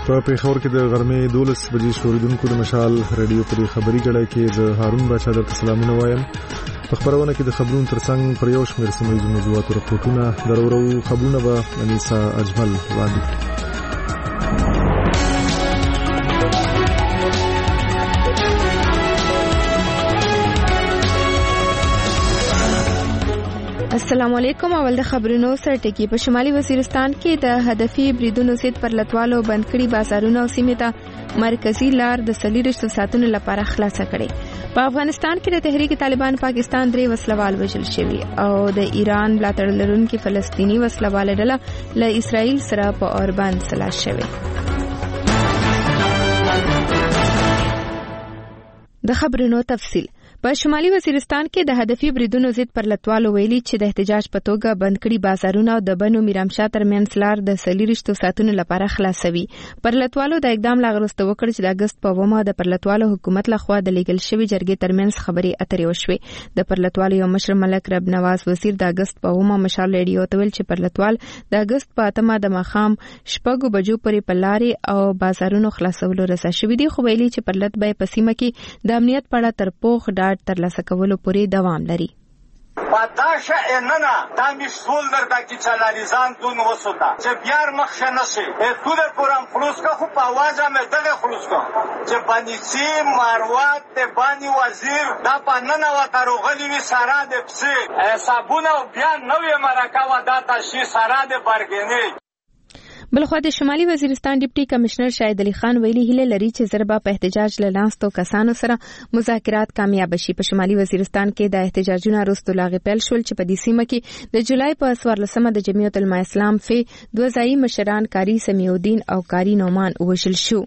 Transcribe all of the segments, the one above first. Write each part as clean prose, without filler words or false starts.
په پیښور کې د غرمې 12 بجې شوریدونکو د مشال رادیو پر خبري غړای کې د هارون بچا د سلامونه وایم. په خبرونه کې د خبرونو ترڅنګ پر یو شمېر سیمه موضوعات او راپورټونه درورو خبرونه به انیسا اجمل وړاندې. السلام علیکم. اول د خبرونو سرټکی. په شمالي وزیرستان کې د هدفي بریدونو ضد پر لټوالو بند کړي بازارونه او سیمې ته مرکزی لار د سلیریشتو ساتنې لپاره خلاصه کړي. په افغانستان کې د تحریک طالبان پاکستان 3 وسلوال وژل شوي او د ایران ملاتړ لرونکي فلسطینی وسلوال ډله له اسرائیل سره په اوربند سلا شوي. د خبرونو تفصیل. په شمالي وزیرستان کې د هدفي بریدونو ضد پر لټوالو ویلي چې د احتجاج په توګه بند کړي بازارونه او د بنو میرامشاه ترمنځ لار د سلیریشتو ساتنې لپاره خلاصوي. پر لټوالو د اقدام لاغرسته وکړ چې د اگست په 9 د پر لټوالو حکومت لخوا د لیګل شوی جرګې ترمنځ خبري اترې وشوي. د پر لټوالو یو مشر ملک رب نواز وزیر د اگست په 9 مشال ریډیو ته ویل چې پر لټوال د اگست په 8 د مخام شپږ بجو پورې په لارې او بازارونو خلاصولو رضا شوی دي. خو ویلي چې پر لټ به په سیمه کې د امنیت په اړه تر پوخ ډاډ ترلاسه کولو پورې دوام لري. پاداشه اننا دامیش سول در دکی چلاریزان دون وسوتا چه بیار مخشه نشی تو در پورم خلوص که خوب آواز همه دقه خلوص که چه بانیسی مروات بانی وزیر دا پا ننا و تروغلی وی سراد پسی سابونه و بیان نوی مرکه و دا تشی سراد برگنی. بلخوا د شمالي وزیرستان ډیپټي کمشنر شاهد علي خان ویلي هله لري چې زربا په احتجاج لناستو کسانو سره مذاکرات کامیاب شي. په شمالي وزیرستان کې د احتجاجونو وروسته لاغې پیل شول چې په دې سیمه کې د جولای په 14مه د جمعیت العلماء اسلام فی دوه ځایي مشران کاری سمیع الدین او کاری نومان وژل شو.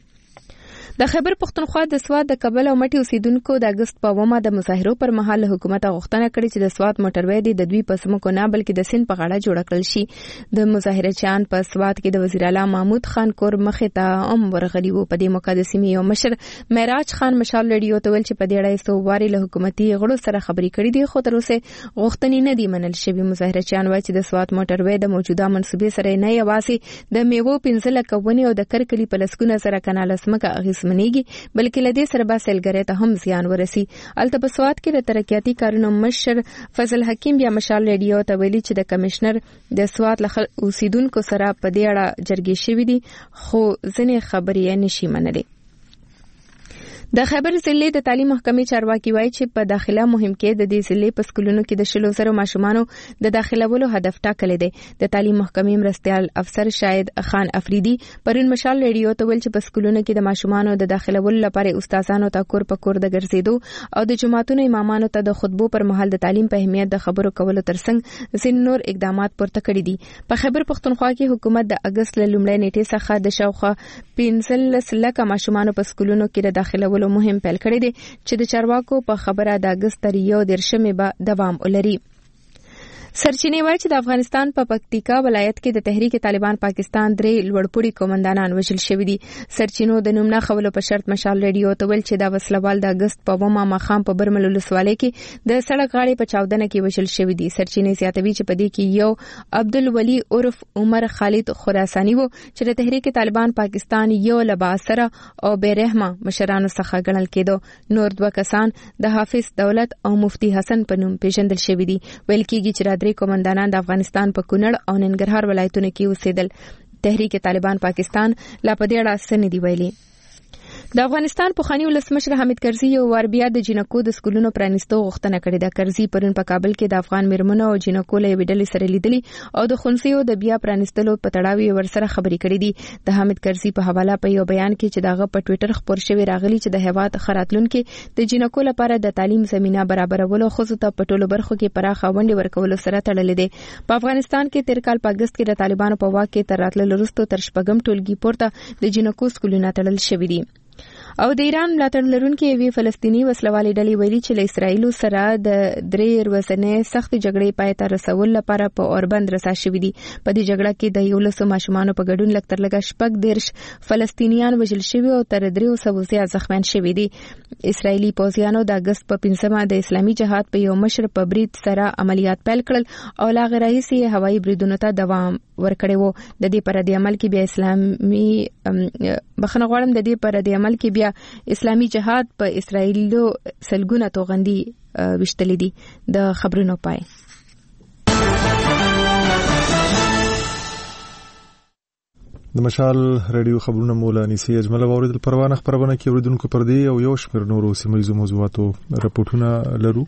د خیبر پختونخوا د سواد د کابل او مټي اوسیدونکو د اگست په 9 د مظاهرو پر مهال حکومت غوښتنه کړې چې د سواد موټروي د دوی په سمکو نه بلکې د سین په غاړه جوړ کړل شي. د مظاهرچیان په سواد کې د وزیر اعلی محمود خان کور مخې ته ورغلي وو. په دې موقع د سیمې یو مشر معراج خان مشال ریډیو ته ویل چې په دې اړه سو واري له حکومتي غړو سره خبرې کړې دي خو تر اوسه غوښتنې نه دي منل شوې. مظاهرچیان وایي چې د سواد موټروي د موجوده منسوبې سره نه یوازې د میوو 15 لک ونی او د کرکلی په لسکونه سره کنال اسمکه اغیزمنېږي بلکې لدې سره به سیلګری ته هم زیان ورسي. الته په سواد کې د ترقیاتي کارونو مشر فضل حکیم بیا مشال ریډیو ته ویلي چې د کمشنر د سواد اوسیدونکو سره په دې اړه جرګې شوې دي خو ځینې خبرې یې نشي منلې. د خیبر ضلع د تعلیم محکمې چارواکي وایي چې په داخله مهم کې د دې ضلع په سکولونو کې د 100,000 ماشومانو د داخلولو هدف ټاکلی دی. د تعلیم محکمې مرستیال افسر شاهد خان افریدي پرون مشال ریډیو ته ویل چې په سکولونو کې د ماشومانو د داخلولو لپاره استادانو ته کور په کور د ګرځېدو او د جماعتونو امامانو ته د خطبو پر مهال د تعلیم په اهمیت د خبرو کولو ترڅنګ ځینې نور اقدامات پورته کړي دي. په خیبر پختونخوا کې حکومت د اگست له لومړۍ نیټې څخه د شاوخوا 15 لک ماشومانو په سکولونو کې د داخلولو مهم پیل کړی دی چې د چارواکو په خبره د اگست تر 1 به دوام ولري. سرچینې وایي چې د افغانستان په پکتیکا ولایت کې د تحریک طالبان پاکستان 3 لوړپوړي قومندانان وژل شوي دي. سرچینو د نوم نه خولو په شرط مشال ریډیو ته ویل چې دا وسلوال د اگست په 9 ماښام په برمل ولسوالۍ کې د سړک غاړې په چاودنه کې وژل شوي دي. سرچینې زیاتوي چې په دې کې یو عبدالولي عرف عمر خالد خراساني وو چې د تحریک طالبان پاکستان یو لباسره او بیرحمه مشرانو څخه ګڼل کېدو. نور 2 کسان د حافظ دولت او مفتی حسن په نوم پیژندل شوي دي. ویل کېږي چې درې قومندانان د افغانستان په کونړ او ننګرهار ولایتونو کې اوسېدل. تحریک طالبان پاکستان لا په دې اړه څه نه دي ویلي. د افغانستان پخوانی ولسمشر حامد کرزي یو وار بیا د جنکو د سکولونو پرانیستو غوښتنه کړې ده. کرزي پرون په کابل کې د افغان میرمنو او جنکو له ویډلې سره لیدلي او د خونسیو د بیا پرانیستلو په تړاو ورسره خبرې کړې دي. د حامد کرزي په حواله په یو بیان کې چې دغه په ټوئیټر خبر شوی راغلی چې د هیواد خراتلونکو د جنکو لپاره د تعلیم زمينه برابرولو خصوصا په ټولو برخو کې پراخه ونډه ورکولو سره تړلې ده. په افغانستان کې تیر کال په اگست کې د طالبانو په واک کې تر راتللو وروسته تر شپږم ټولګي پورته د جنکو سکولونه تړل شوي دي. او د ایران ملاتړ لرونکي یوې فلسطینی وسلوالې ډلې ویلي چې له اسرایلو سره د 3 ورځې سخت جګړې پای ته رسول لپاره په اوربند رسا شوې دي. په دې جګړه کې د 11 ماشومانو په ګډون لږ تر لږه 14 فلسطینیان وژل شوي او تر 300 زیات زخمیان شوي دي. اسرایلی پوځیانو د اگست په 5مه د اسلامي جهاد په یو مشر په برید سره عملیات پیل کړل او لا غیر رئیسي هوایي بریدونو ته دوام ورکړی وو. د دې پر د عمل کې بیا اسلامي جهاد په اسرایلو سلګونه توغندي وشتلې دي. د خبرونو پای د مشال رادیو خبرونه مولا نسی اجمل اوریدل پروانه خبرونه کې اوریدونکو پر دی او یو شمېر نورو سیمایي موضوعاتو راپورټونه لرو.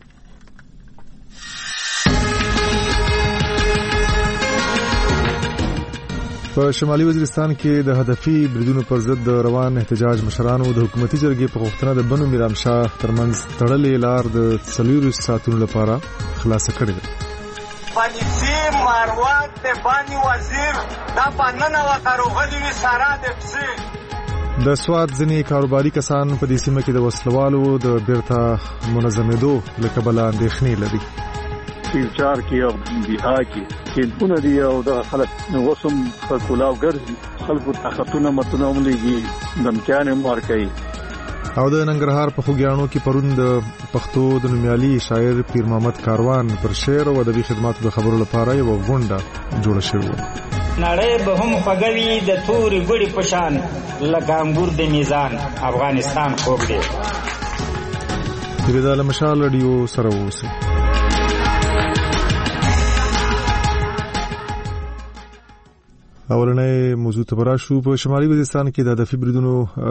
په شمالي وزیرستان کې د هدفي بریدونو پر ضد د روان احتجاج مشرانو د حکومتي جرګې په غوښتنه د بنو میرام شاه ترمنځ تړلې لار د 4 ساعتونو لپاره خلاصه کړې ده. بانیسی ماروات د بانی وزیر دا پننه وتروغلی سارا د پسې د سواد ځنې کاروباري کسان په دې سیمه کې د وسلوالو د بیرته منظمېدو لکه بل اندېښنې لري. چار کې او بها کې پونه دی او د خلک وسم کلاو ګرځي خلکو طاقتونه متونه وملېږي دمکانې مارکي. او د ننګرهار په خوګیانو کې پرون د پښتو د نومیالي شاعر پیر محمد کاروان پر شعر او ادبي خدماتو د خبرو لپاره یو غونډه جوړه شوې وه. نړۍ به هم خوږوي د تورې ګوړې په شان لکه انګور د میزان افغانستان خوږ دی. د مشال رادیو سره اوسئ. اولنې موضوع ته براشو. په شمالي وزیرستان کې د هدفي بریدونو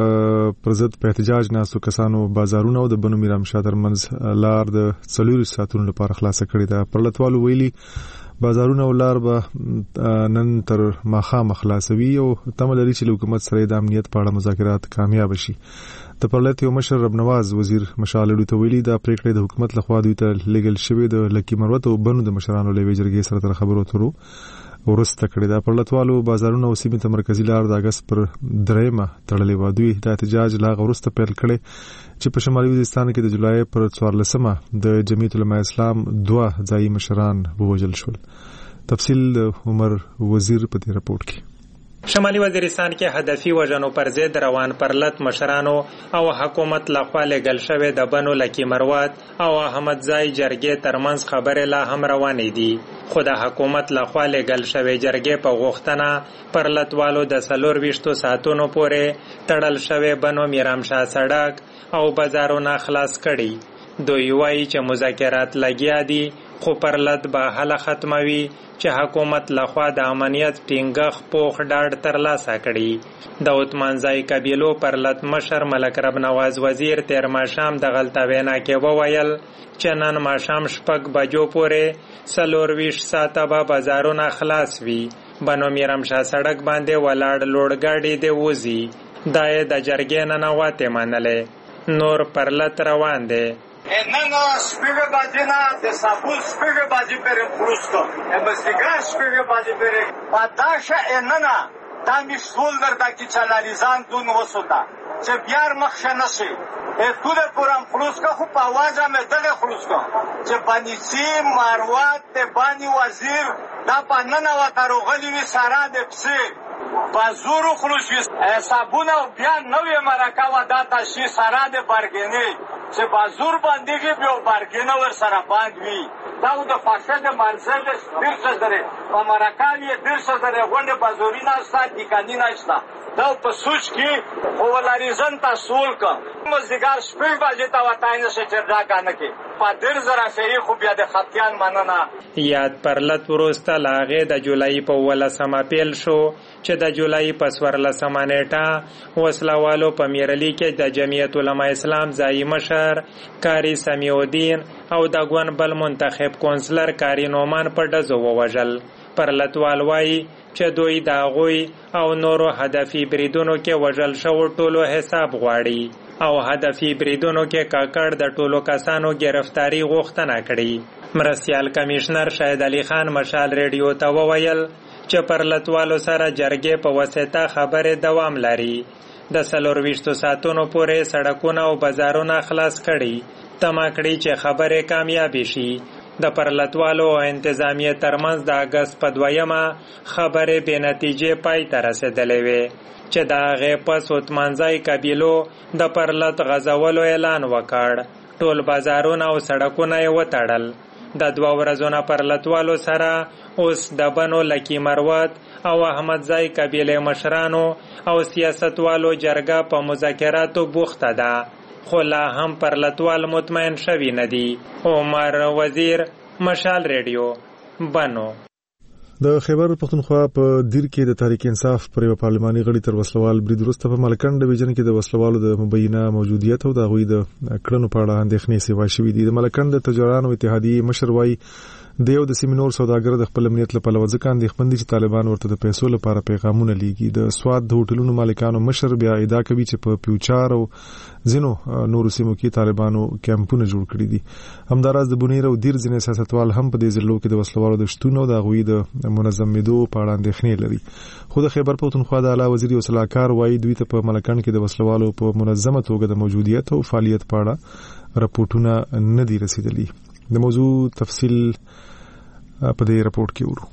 پر ضد په احتجاج ناسو کسانو بازارونه او د بنو میرام شاه ترمنځ لار د 4 ساعتونو لپاره خلاصه کړې ده. پرلتوالو ویلي بازارونه او لار به نن تر ماښام خلاصوي او تمه لري چې حکومت سره د امنیت په اړه مذاکرات کامیاب شي. د پرلت یو مشر رب نواز وزیر مشال ته ویلي دا پریکړه د حکومت لخوا دوی ته لیګل شوی د لکی مروت او بنو د مشرانو لوي جرګې سره تر خبرو ترو ورسته کړی دا. پرلتوالو بازارونه او سیمه ته مرکزی لار د اگست پر 3مه تړلې و. دوی د احتجاج لا غورسته پیل کړي چې په شمالي وزیرستان کې د جولای پر 14مه د جمعیت العلماء اسلام 2 ځایي مشران ووژل شول. تفصیل عمر وزیر په دې رپورت کې. شمالي وزیرستان کې هدفي وژنو پر ضد روان پرلت مشرانو او حکومت لخوا لګل شوی د بنو لکی مروت او احمد زای جرګې ترمنځ خبرې لا هم روانې دي. خو د حکومت لخوا لګل شوی جرګې په غوښتنه پرلتوالو د 24 ساعتونو پورې تړل شوی بنو میرام شاه سړک او بازارونه خلاص کړي. دوی وایي چې مذاکرات لګیا دي خو پرلت به حل ختموي چې حکومت لخوا د امنیت ټینګښ پوخ ډاډ ترلاسه کړي. د عثمانزای قبیلو پرلت مشر ملک رب نواز وزیر تیر ماښام د غلطه وینا کې وویل چې نن ماښام 6 بجو پورې 24 ساعته به بازارونه خلاص وي. بنو میرام شاه سړک باندې ولاړ لوړګاډي دی وځي. دا یې د جرګې ننواتې منلې. نور پرلت روان دی. نن شپږ بجې نه د سابو شپږ بجې پرې پروسته امبسګر شپږ بجې پرې پاتاشه نن دا میشول درته کی چلاریزان دون وسوتا چې بیار مخشه نشي تو د پورم خلوص کا خو په आवाज مې دغه خلوص کا چې بانیسی ماروات د بانی وزیر دا پننه وتروغلی وی سارا د پسې بازورو خلوص وی حسابونه بیا نوې مرکه و دا تاسو سارا د برګنی چې بازور باندې کې به برګنه ور سره باندې وی دا د فاشد منځل ډیر څه په مرکاوی ډیر څه غونډه بازورینا ستاسو کانی نشته دا په سوچ کې ولریزن تاسول کا مزګار شپږ بجې تا وتاینه چې دا کنه کې په ډیر زرا شری خو بیا د خطیان مننه. یاد پرلت ورسته لاغه د جولای په 18مه پیل شو چې د جولای په 14مه نیټه وسلوالو په میرلی کې د جمعیت العلماء اسلام ځای مشر کاری سمیع الدین او د ګون بل منتخب کونسلر کاری نومان په ډزو ووژل. پرلتوال وایي چې دوی د هغوی او نورو هدفي بریدونو کې وژل شوو ټولو حساب غواړي او هدفي بریدونو کې کاکړ د ټولو کسانو گرفتاری غوښتنه کړي. مرستیال کمشنر شاهد علي خان مشال ریډیو ته وویل چې پرلتوالو سره جرګې په واسطه خبرې دوام لري. د 24 ساعتونو پورې سړکونه او بازارونه خلاص کړي. تمه کړي چې خبرې کامیابې شي. د پرلتوالو او انتظامیې ترمنځ د اګست په 2 خبرې بې نتیجې پای ته رسېدلې وې چې د هغې پس عثمانزای قبیلو د پرلت غځولو اعلان وکړ. ټول بازارونه او سړکونه یې وتړل. د 2 ورځو نه پرلتوالو سره اوس د بنو لکی مروت او احمدزای قبیلې مشرانو او سیاستوالو جرګه په مذاکراتو بوخته ده، خو لا هم پرلتوال مطمئن شوي نه دي. عمر وزیر، مشال ریډیو، بنو. د خیبر پختونخوا په دیر کې د تحریک انصاف پر یو پارلماني غړي تر وسلوال برید وروسته په ملکن ډیویژن کې د وسلوالو د مبینه موجودیت او د هغوی د کړنو په اړه اندېښنې سیوا شوې دي. د ملکن د تجارانو اتحادیې مشر وایي د یو د سیمینور سوداګر د خپل امنیت لپاره ځکه اندېښمن دي چې طالبان ورته د پیسو لپاره پیغامونه لیږي. د سواد د هوټلونو مالکانو مشر بیا ادعا کوي چې په پیوچار او ځینو نورو سیمو کې طالبانو کیمپونه جوړ کړي دي. همداراز د بونیر او دیر ځینې سیاستوال هم په دې ضلعو کې د وسلوالو د شتون او د هغوی د منظمېدو په اړه اندېښنې لري. خو د خیبر پختونخوا د اعلی وزیر یو صلاحکار وایي دوی ته په ملکن کې د وسلوالو په منظمه توګه د موجودیت او فعالیت په اړه راپورټونه نه دي رسیدلي. د موضوع تفصیل په دې راپورټ کې ورو.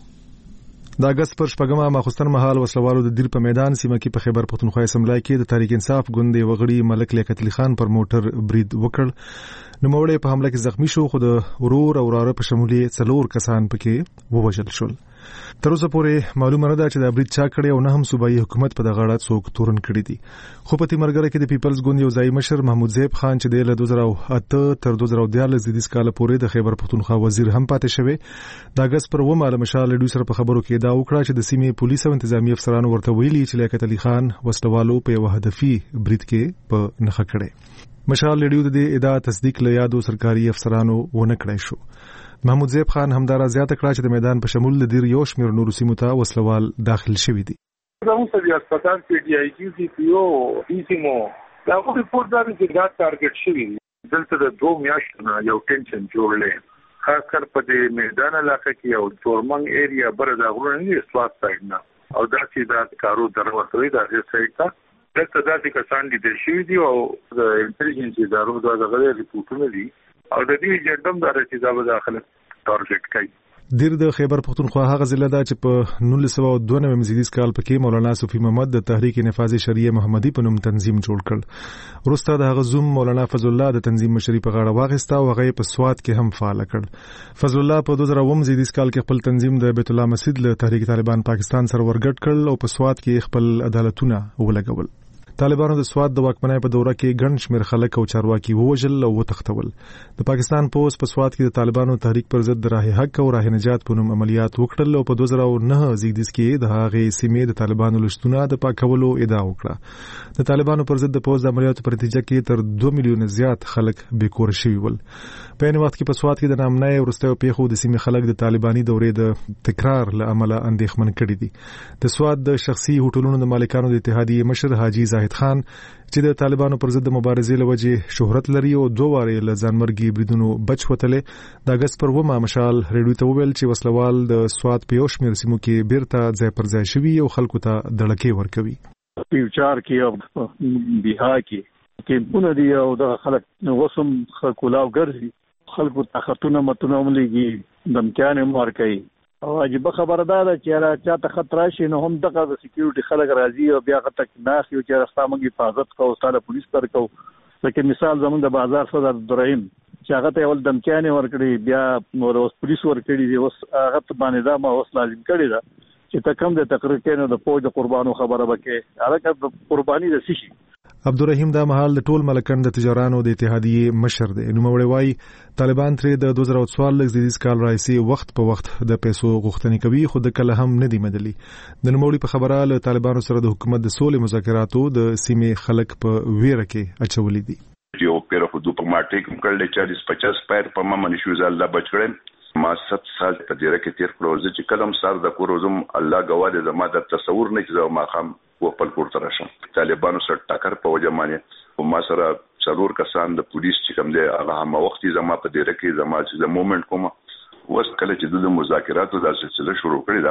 د اگست پر 4 ماخوستن مهال وسلوالو د دیر په میدان سیمه کې په خیبر پختونخوا اسمبلی کې د تحریک انصاف ګوند وغړي ملک لیاقت علي خان پر موټر برید وکړ. نوموړی په حمله کې زخمی شو، خو د ورور او وراره په شمول 4 کسان پکې ووژل شول. تر اوسه پورې معلومه نه ده چې د برید چا کړی او نه هم صوبایي حکومت په دغه اړه څوک تورن کړی دي. خو په تیمرګره کې د پیپلز ګوند یو ځای مشر محمود زیب خان چې د 2008 تر 2014 زیدیس کال پورې د خیبر پختونخوا وزیر هم پاتې شوی، د اگست پر 9 مشال ډیو سره په خبرو کې دا وکړه چې د سیمې پولیس او انتظامی افسرانو ورته ویلي چې لیاقت علي خان وسلوالو په یو هدفي برید کې په نخښه کړي. مشال ډیو د دې ادعا تصدیق له یادو سرکاري افسرانو ونه کړی شو. محمود زیب خان همدارا زیاته کړه چې د میدان په شمول د دیر یو شمېر نورو سیمو ته وسلوال داخل شوي دي. زموږ په هسپتال کې ډي آی جی سی پی او ډي سیمو دا خو ریپورت دا چې دا ټارګټ شوی دلته د 2 میاشتو نه یو ټینشن جوړلې، خاص کر په دې میدان علاقه کې او تورمنګ ایریا بر دا غوړنه نه سواد سایډ نه او دا چې دا کارو دروازه دا غیر سایډ ته دلته داسې کسان دي د شوي دي او د انټيليجنس ادارو دا غوړې ریپورتونه دي او د دې جډم دا چې دا داخله ټارګټ کوي. دیر د خیبر پختونخوا هغه ضلع ده چې په 1992 مزیدیس کال پکې مولانا صوفي محمد د تحریک نفاذ شریعه محمدي په نوم تنظیم جوړ کړ. وروسته د هغه زوم مولانا فضل الله د تنظیم مشري په غاړه واغسته او هغه په سواد کې هم فعال کړ. فضل الله په 2009 مزیدیس کال کې خپل تنظیم د بیت الله مسجد له تحریک طالبان پاکستان سره ورګډ کړ او په سواد کې خپل عدالتونه ولګول. طالبانو د سواد د واکمنۍ په دوره کې ګڼ شمېر خلک او چارواکي ووژل او وتښتول. د پاکستان پولیس په سواد کې د طالبانو تحریک پر ضد د راه حق او راه نجات په نوم عملیات وکړل او په 2009 زیږدیز کې د هغې سیمې د طالبانو لشتونه د پاکولو ادعا وکړه. د طالبانو پر ضد د پولیس د عملیاتو په نتیجه کې تر 2 میلیون زیات خلک بیکور شوي ول. په یوه وخت کې په سواد کې د نامنۍ وروستیو پیښو د سیمې خلک د طالباني دورې د تکرار له امله اندېښمن کړي دي. د سواد د شخصي هوټلونو د مالکانو د اتحادیې مشر حاجی زاهد خان چې د طالبانو پر ضد مبارزې لوجه شهرت لري او 2 واره له ځانمرګي بریدونو بچ وتلې، د اگست پر 9 مشال ریډیو ته وویل چې وسلوال د سواد په یو شمېر سیمو کې بیرته ځای پر ځای شوي او خلکو ته دړکې ورکوي. پیوچار کې او بها کې بونه دي او د خلک وسم خلاو ګرځي، خلکو تخطونه متونه مليږي دمکان مار کوي او عجیب خبره ده چې را چاته خطر شي نو هم دغه د سکیورټي خلک راځي او بیا غته ناس یو چې راستامږي حفاظت کو ستاره پولیس تر کو. لکه مثال زمونږ د بازار صدر عبدالرحیم چې هغه ته ول دمکان ورکړي بیا نور اوس پولیس ورکړي دي، اوس هغه ته باندې دا ما اوس لازم کړی دا چې تکم د تقریر کینو د فوج د قربانو خبره وکړي، هغه د قرباني د سشي. عبدالرحیم دا مهال د ټول ملکن د تجارانو د اتحادیې مشر دی. نوموړی وایي طالبان ترې د 2014 زیدیز کال راځي وخت په وخت د پیسو غوښتنې کوي، خو د کله هم نه دی مدلي. د نوموړي په خبره له طالبانو سره د حکومت د سولې مذاکراتو د سیمې خلک په ویره کې اچولې دي. یو پیر خو ډیپلوماټیک کړل 40-50 پیر په ما منشو الله بچ کړم. ما 7 سال په دې رکه تیر کړو چې کلم سر د کوروزم الله غواړي زما د تصور نه چې ما خام و خپل کور ته راشم. طالبانو سره ټاکر په وجه باندې او ما سره څلور کسان د پولیس چې کوم دی هغه هم وخت زما په دې رکه زما چې د مومنت کوم وس کله چې د مذاکراتو د سلسله شروع کړی دا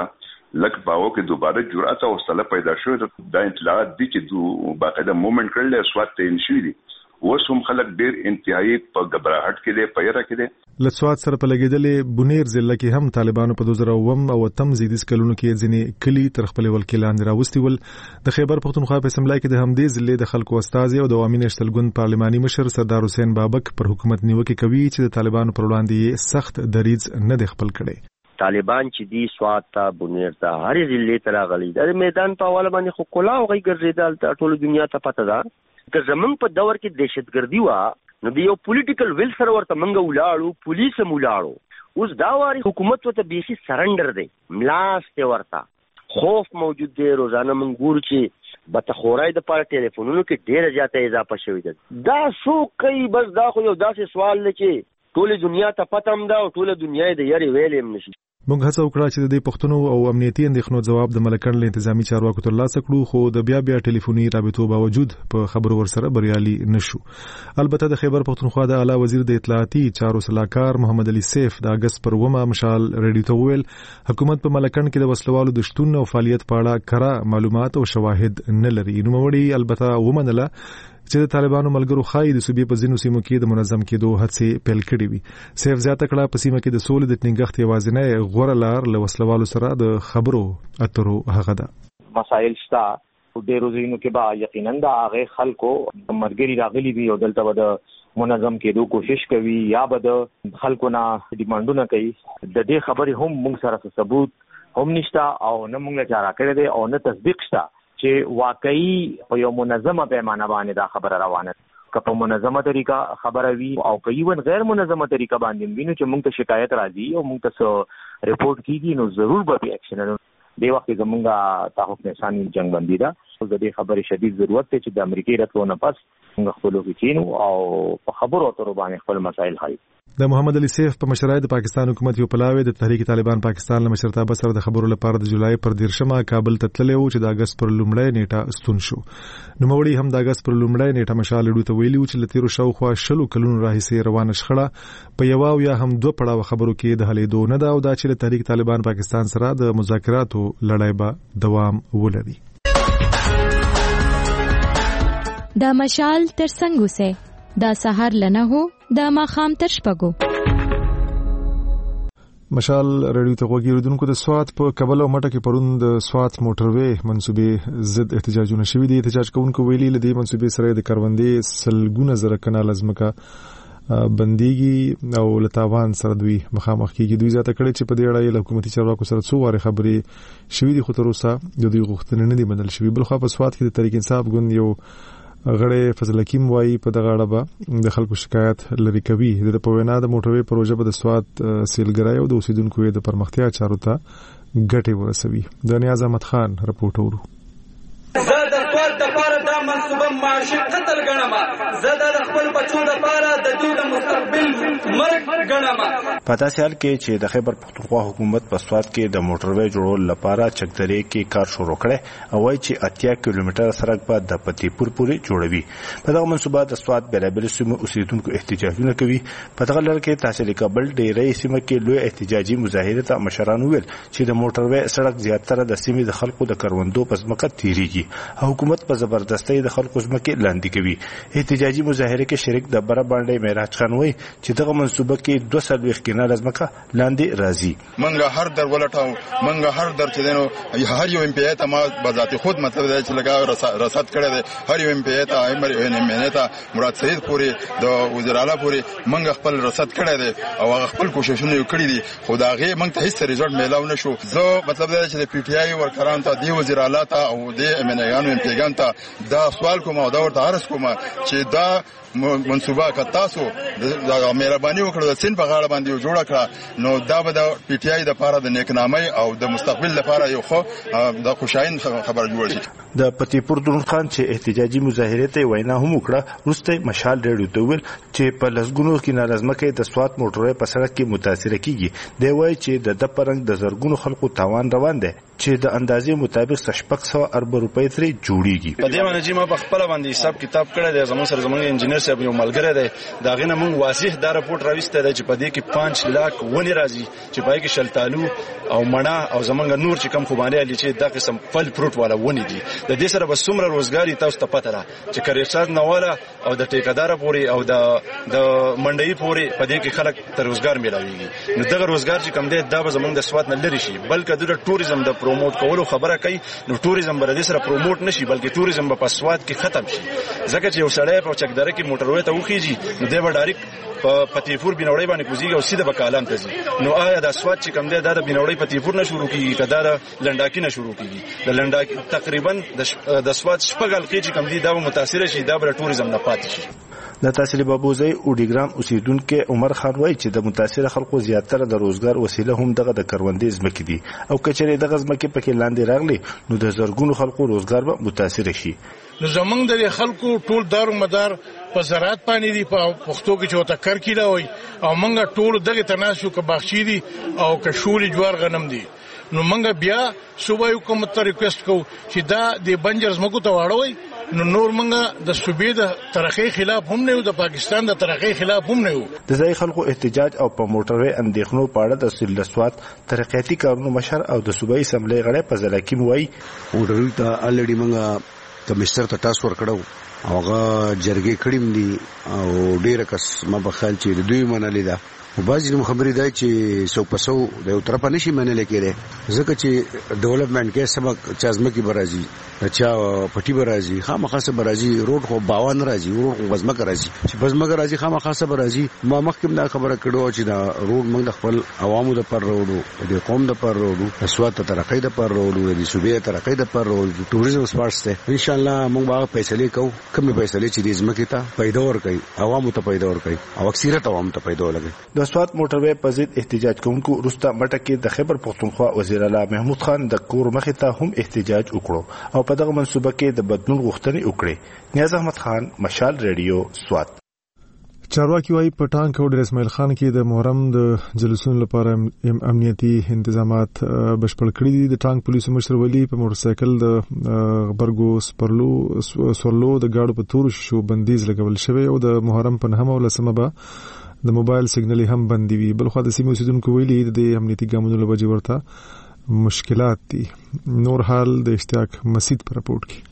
لکه باو کې دوباره جرأت او حوصله پیدا شوه د اطلاعات دي چې باقاعده موومنت کړل سوات ته انشوي دي وسوم خلک ډیر انتهایی په غبرهټ کې دي پیره کې دي لسوات سره په لګیدلې بونیر ضلع کې هم طالبانو په 2009 او تم زیدیس کلونو کې ځینې کلی تر خپل ولکلان راوستي ول د خیبر پختونخوا په اسمبلی کې د همدې ضلع د خلکو استاد او د عوامي نشتلګون پارلماني مشر سردار حسین بابک پر حکومت نیوکه کوي چې د طالبانو پر وړاندې سخت دریځ نه دی خپل کړي طالبان چې دی سوات ته بونیر ته هرې ضلع ته راغلي د میدان په حواله باندې خو کلا او غي ګرځیدل ټول دنیا ته پته ده که زمونږ په دور کې دهشتګردي وا نو د یو پولیټیکل ویل سره ورته منګه ولاړو پولیس هم ولاړو اوس دا واري حکومت ته بیخي سرندر دی ملاسته ورته خوف موجود دی روزانه موږ ګورو چې بتخورای د پاره ټلیفونونو کې ډیره زیاته اضافه شوې ده دا شو کوي بس دا خو یو داسې سوال دی چې ټول دنیا ته پته هم ده او ټول دنیا د یاري ویلې هم نشي موږ هڅه وکړه چې د دې پښتنو او امنیتي اندېښنو ځواب د ملکړل انتظامی چارواکو ترلاسه کړو خو د بیا ټلیفوني رابطو باوجود په خبرو ورسره بریالي نشو البته د خیبر پښتونخوا د اعلی وزیر د اطلاعاتي چارو صلاحکار محمد علي سیف د اگست پر 1 مشال ریډیو ته ویل حکومت په ملکړن کې د وسلوالو د شتون او فعالیت په اړه کره معلومات او شواهد نه لري نو مړی البته ومنله چې د طالبانو ملګرو خای د صوبې په ځینو سیمو کې د منظم کېدو هڅې پیل کړې وي سیف زیاته کړه په سیمه کې د سولې د ټینګښت یوازینی غوره لار له وسلوالو سره د خبرو اترو هغه ده مسائل شته ډېرو ځینو کې به یقینا د هغه خلکو مرګري راغلي وي او دلته به د منظم کېدو کوشش کوي یا به د خلکو نه ډیمانډونه کوي د دې خبرې هم موږ سره ثبوت هم نشته او نه موږ چاره کړی دی او نه تصدیق شته چې واقعي په یو منظمه پیمانه باندې دا خبره روانه که په منظمه طریقه خبره وي او که یو غیر منظمه طریقه باندې وینو چې موږ ته شکایت راځي او موږ ته ریپورت کیږي نو ضرور به اکشن دی وخت زمونږه تحقیق نشانی جنگ بندي ده د دې خبرې شدید ضرورت دی چې د امریکای راتلو نه پس موږ خپل وکینو او په خبرو اترو باندې خپل مسایل حل د محمد علي سیف په مشرۍ د پاکستان حکومت یو پلاوی د تحریک طالبان پاکستان له مشرتابه سره د خبرو لپاره د جولای پر 13 کابل ته تللی و چې د اگست پر لومړۍ نیټه ستون شو نو مړی هم د اگست پر لومړۍ نیټه مشال ډو ته ویلی و چې لتیرو شاوخوا شلو کلونو راهیسې روانه شخړه په یو او یا هم دوه پړاو خبرو کې د هلې دوه نه دا او د چې تحریک طالبان پاکستان سره د مذاکراتو لړۍ به دوام ولري دا مشال تر څنګه سه دا سحر لنه هو دا ماخام تر شپګو مشال ریډیو ته وګورئ د سوات په کابل او مټه کې پرون د سوات موټروي منسوبې ضد احتجاجونه شوي دي احتجاج کوونکو ویلي لدی منسوبې سره د کاروندې سلګونه زره کنال ازمکه بنديږي او لتاوان سره دوی مخامخ کیږي دوی ځاته کړي چې په دې اړه حکومتي چارواکو سره څو واره خبرې شوي دي خو تر اوسه د دوی غوښتنې نه دي بدل شوي بل خو په سوات کې د تحریک انصاف ګوند یو غړي فضل حکیم وایي په دغه اړه به د خلکو شکایت لري کوي د پوینا د موټروي پروژه په د سوات سیلګرای او د اوسیدونکو د پرمختیا چارو ته ګټه ورسوي د نیاز احمد خان رپورټ ورو زه د سوات د پاره د منصوبه معاشي قتل غنم زه د خپل بچو د پاره د دوی د مستقبل مرګ غنم پتا سیال کې چې د خیبر پختونخوا حکومت په سوات کې د موټروي جوړول لپاره چکدرې کې کار شروع کړي او وايي چې 80 کیلومتر سړک په د پتیپور پورې جوړوي په دغه منصوبه د سوات بیلابل سیمو اوسیدونکو احتجاجونه کوي په دغه لړ کې تحصیل کابل ډېرې سیمه کې لوی احتجاجي مظاهره ته مشران ویل چې د موټروي سړک زیاتره د سیمې د خلکو د کروندو په ځمکه تیریږي حکومت په زبردستۍ د خلکو ځمکې لاندې کوي احتجاجي مظاهره کې شریک د بره باندې معراج خان وایي چې دغه منصوبه کې 200 کنال ځمکه لاندې راځي منګه هر در ولټاو منګه هر در چې دینو هر یو امپی ته ما بذات خود مطلب دی چې لګا رصد کړی دی هر یو امپی ته امر نه ته مراد سید پوری د وزیر اعلی پوری منګه خپل رصد کړی دی او هغه خپل کوششونه کړی دي خدای منګ ته هیڅ ریزلټ میلاو نشو زه مطلب دی چې د پی ټی آی ورکران ته دی وزیر اعلی ته او د امنیانو امپیګان ته دا سوال کوم او دا ورته عرض کوم چې دا منصوبه کتاسو د مهرباني وکړه د سین په غاړه باندې جوړ کړه نو دا به د پی ټی آی د لپاره د نیکنامۍ او د مستقبل لپاره یو خو د خوشاین خبر جوړ شي د فتحپور درون خان چې احتجاجي مظاهره ته وینا هم وکړه وروسته مشال ریډیو ته ویل چې په لسګونو کې نارضمکه د سوات موټرې په سړک کې متاثر کیږي دی وایي چې د پرنګ د زرګونو خلکو تاوان روان دی چې د اندازې مطابق 600 ارب روپۍ ترې جوړیږي. په دې باندې چې ما په خپل باندې حساب کتاب کړی دی زموږ سره زموږ انجنیر صاحب یو ملګری دی دا غنه موږ واضح دا رپورټ راوسته دی چې په دې کې 5 لک ونی راځي چې پای کې شلتالو او مڼه او زمونږ نور چې کم خوبانه علي چې دا قسم فل فروټ والا ونی دي د دې سره به څومره روزګاری تاسو ته پته را چې کریسات نواله او د ټیکادار پوري او د منډي پوري په دې کې خلک ته روزګار ملایوي نو دغه روزګار چې کم دی دا به زمونږ د سوات نه لري شي بلکې د ټوریزم د پروموټ کولو خبره کوي نو ټوریزم بر دې سره پروموټ نشي بلکې ټوریزم په سوات کې ختم شي ځکه چې یو سړی په چکدره کې موټروي ته وخیږي نو دی به ډایرکټ په فتحپور بنوړی باندې کوزیږي او سیده به کالام ته ځي نو آیا د سوات چې کم دی دا د بنوړی فتحپور نه شروع کیږي کدا د لنډاکی نه شروع کیږي د لنډاکی تقریبا د سوات شپږ حلقې چې کم دی دا متاثر شي دا بر ټوریزم نه پاتې شي. د تحصیل بابوزي اوډیګرام اوسیدونکو عمر خان وایي چې د متاثر خلکو زیاتره د روزګار وسیله هم دغه د کروندې ځمکې دي او کچره دغه ځمکې پکې لاندې راغلي نو د زرګونو خلکو روزګار به متاثر شي. نو زمونږ د خلکو ټول دارو مدار په زراعت باندې دي په پښتو کې چې وته کرکیلا وای او مونږ ټول دغه تناسو کې باغچې دي او کښولې جوار غنم دي نو مونږ بیا صوبایي حکومت ته ریکوست کوو چې دا د بنجر زمکو ته واړوي نو نور مونږ د صوبې د ترقۍ خلاف هم نه یو د پاکستان د ترقۍ خلاف هم نه یو. د ځای خلکو احتجاج او په موټروي اندېښنو په اړه د سیل سوات ترقیاتي کارونو مشر او د صوبایي اسمبلی غړی په ځلکیم وایي موټروي ته الریډي مونږ کمشنر ته ټاس ور کړو هغه جرګې کړیم دي او ډیره کس ما په خیال چې دوی منلې ده بعضی خبرې ده چې سو پسو د یو طرف نشي منل کېږي ځکه چې ډیولپمنٹ کې سبق چازمکي برازي اچھا پټي برازي خامخاسه برازي روډ خو 52 راځي روډ وزمکه راځي چې وزمکه راځي خامخاسه برازي ما مخکې دا خبره کړو چې دا روډ موږ خپل عوامو د پر روډو د قوم د پر روډو سوات ترقۍ د پر روډو د صوبې ترقۍ د پر روډو ټوریزم سپارټس ته ان شاء الله موږ به فیصله کوو کوم فیصله چې د ځمکې ته پیدا ور کوي عوامو ته پیدا ور کوي او اکثریت عوام ته پیدا لګي. د سوات موټروي په ضد احتجاج کوونکو روستا مټه کې د خیبر پختونخوا وزیر اعلی محمود خان د کور مخې ته هم احتجاج وکړو او په دغه منصوبه کې د بدلون غوښتنې وکړې. نیاز احمد خان مشال ریډیو سوات. چارواکي وايي په ټانک او ډیر اسماعیل خان کې د محرم د جلوسونو لپاره امنیتي تنظیمات بشپړ کړي دي. د ټانک پولیسو مشر ولی په موټر سایکل د غبرګو سورلو د گاډو په تور شو بندیز لګول شوی او د محرم په 9 ولسمه به د موبایل سیګنال هم بندي وي. بلخو د سیمو اوسیدونکو ویلي د امنیتي ګامونو لپاره ورته مشکلات دي. نور حال د اشتیاق مسید پر راپورټ کې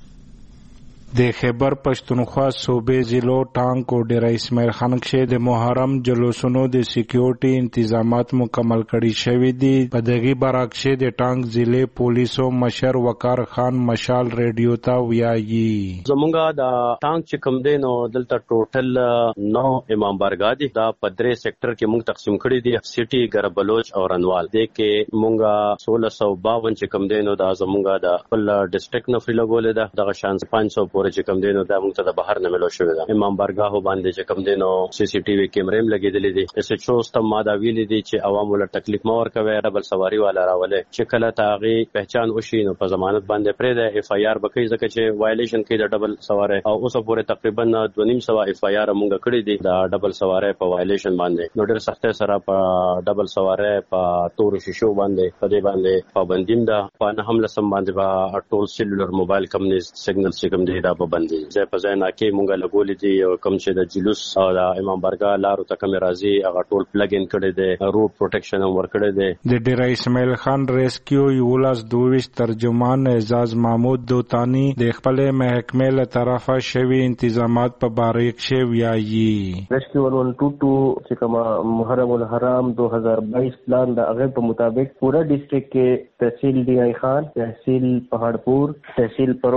د خیبر پښتونخوا صوبې ضلعو ټانک او ډیره اسماعیل خان کې د محرم جلوسونو د سکیورټي تنظیمات مکمل کړي شوی دي. په دغه برعکس د ټانک ضلع پولیسو مشر وقار خان مشال ریډیو ته ویایي زمونږه د ټانک چې کوم دی نو دلته ټوټل 9 امام بارګاه دي دا په 3 سېکټر کې موږ تقسیم کړي دي سټي ګربلوچ او رنوال د کې موږ 1652 چې کوم دی نو دا زمونږه د خپل ډیسټریکټ نه فری لګول ده دغه شان 500 پورې چې کم دینو دا موږ ته د بهر نه ملو شوی دا امام بارګاه باندې چې کم دینو سی سی ټي وی کیمرې لګیدلې دي اس ایچ او ستم ماده ویلې دي چې عوامو له تکلیف ما ور کوي ډبل سواری والا راولې چې کله تاغي پہچان وشي نو په ضمانت باندې پرې د اف آی آر بکې ځکه چې وایلیشن کې د ډبل سواری او اوسه پورې تقریبا 2.5 اف آی آر موږ کړې دي دا ډبل سواری په وایلیشن باندې نو ډېر سخت سره په ډبل سواری په تور شیشو باندې په دې باندې پابندیم ده په نه حمله سم باندې با ټول سیلولر موبایل کمپنیز سیګنل چې کوم دي دا پابندي ځای په ځای نه کې مونږه لګولې دي او کوم چې د جلوس او د امام بارګاه لارو ته کوم راځي هغه ټول پلګ ان کړي دي روډ پروټیکشن هم ور کړي دي. د ډیره اسماعیل خان ریسکیو یولاس 22 ترجمان اعزاز محمود دوتانی د خپل محکمې له طرفه شوی انتظامات په باره کې ویایي ریسکیو 122 چې کوم محرم الحرام 2022 پلان د هغه په مطابق پورا ډیسټریکټ کې تحصیل ډی آی خان تحصیل پہاڑپور تحصیل پروا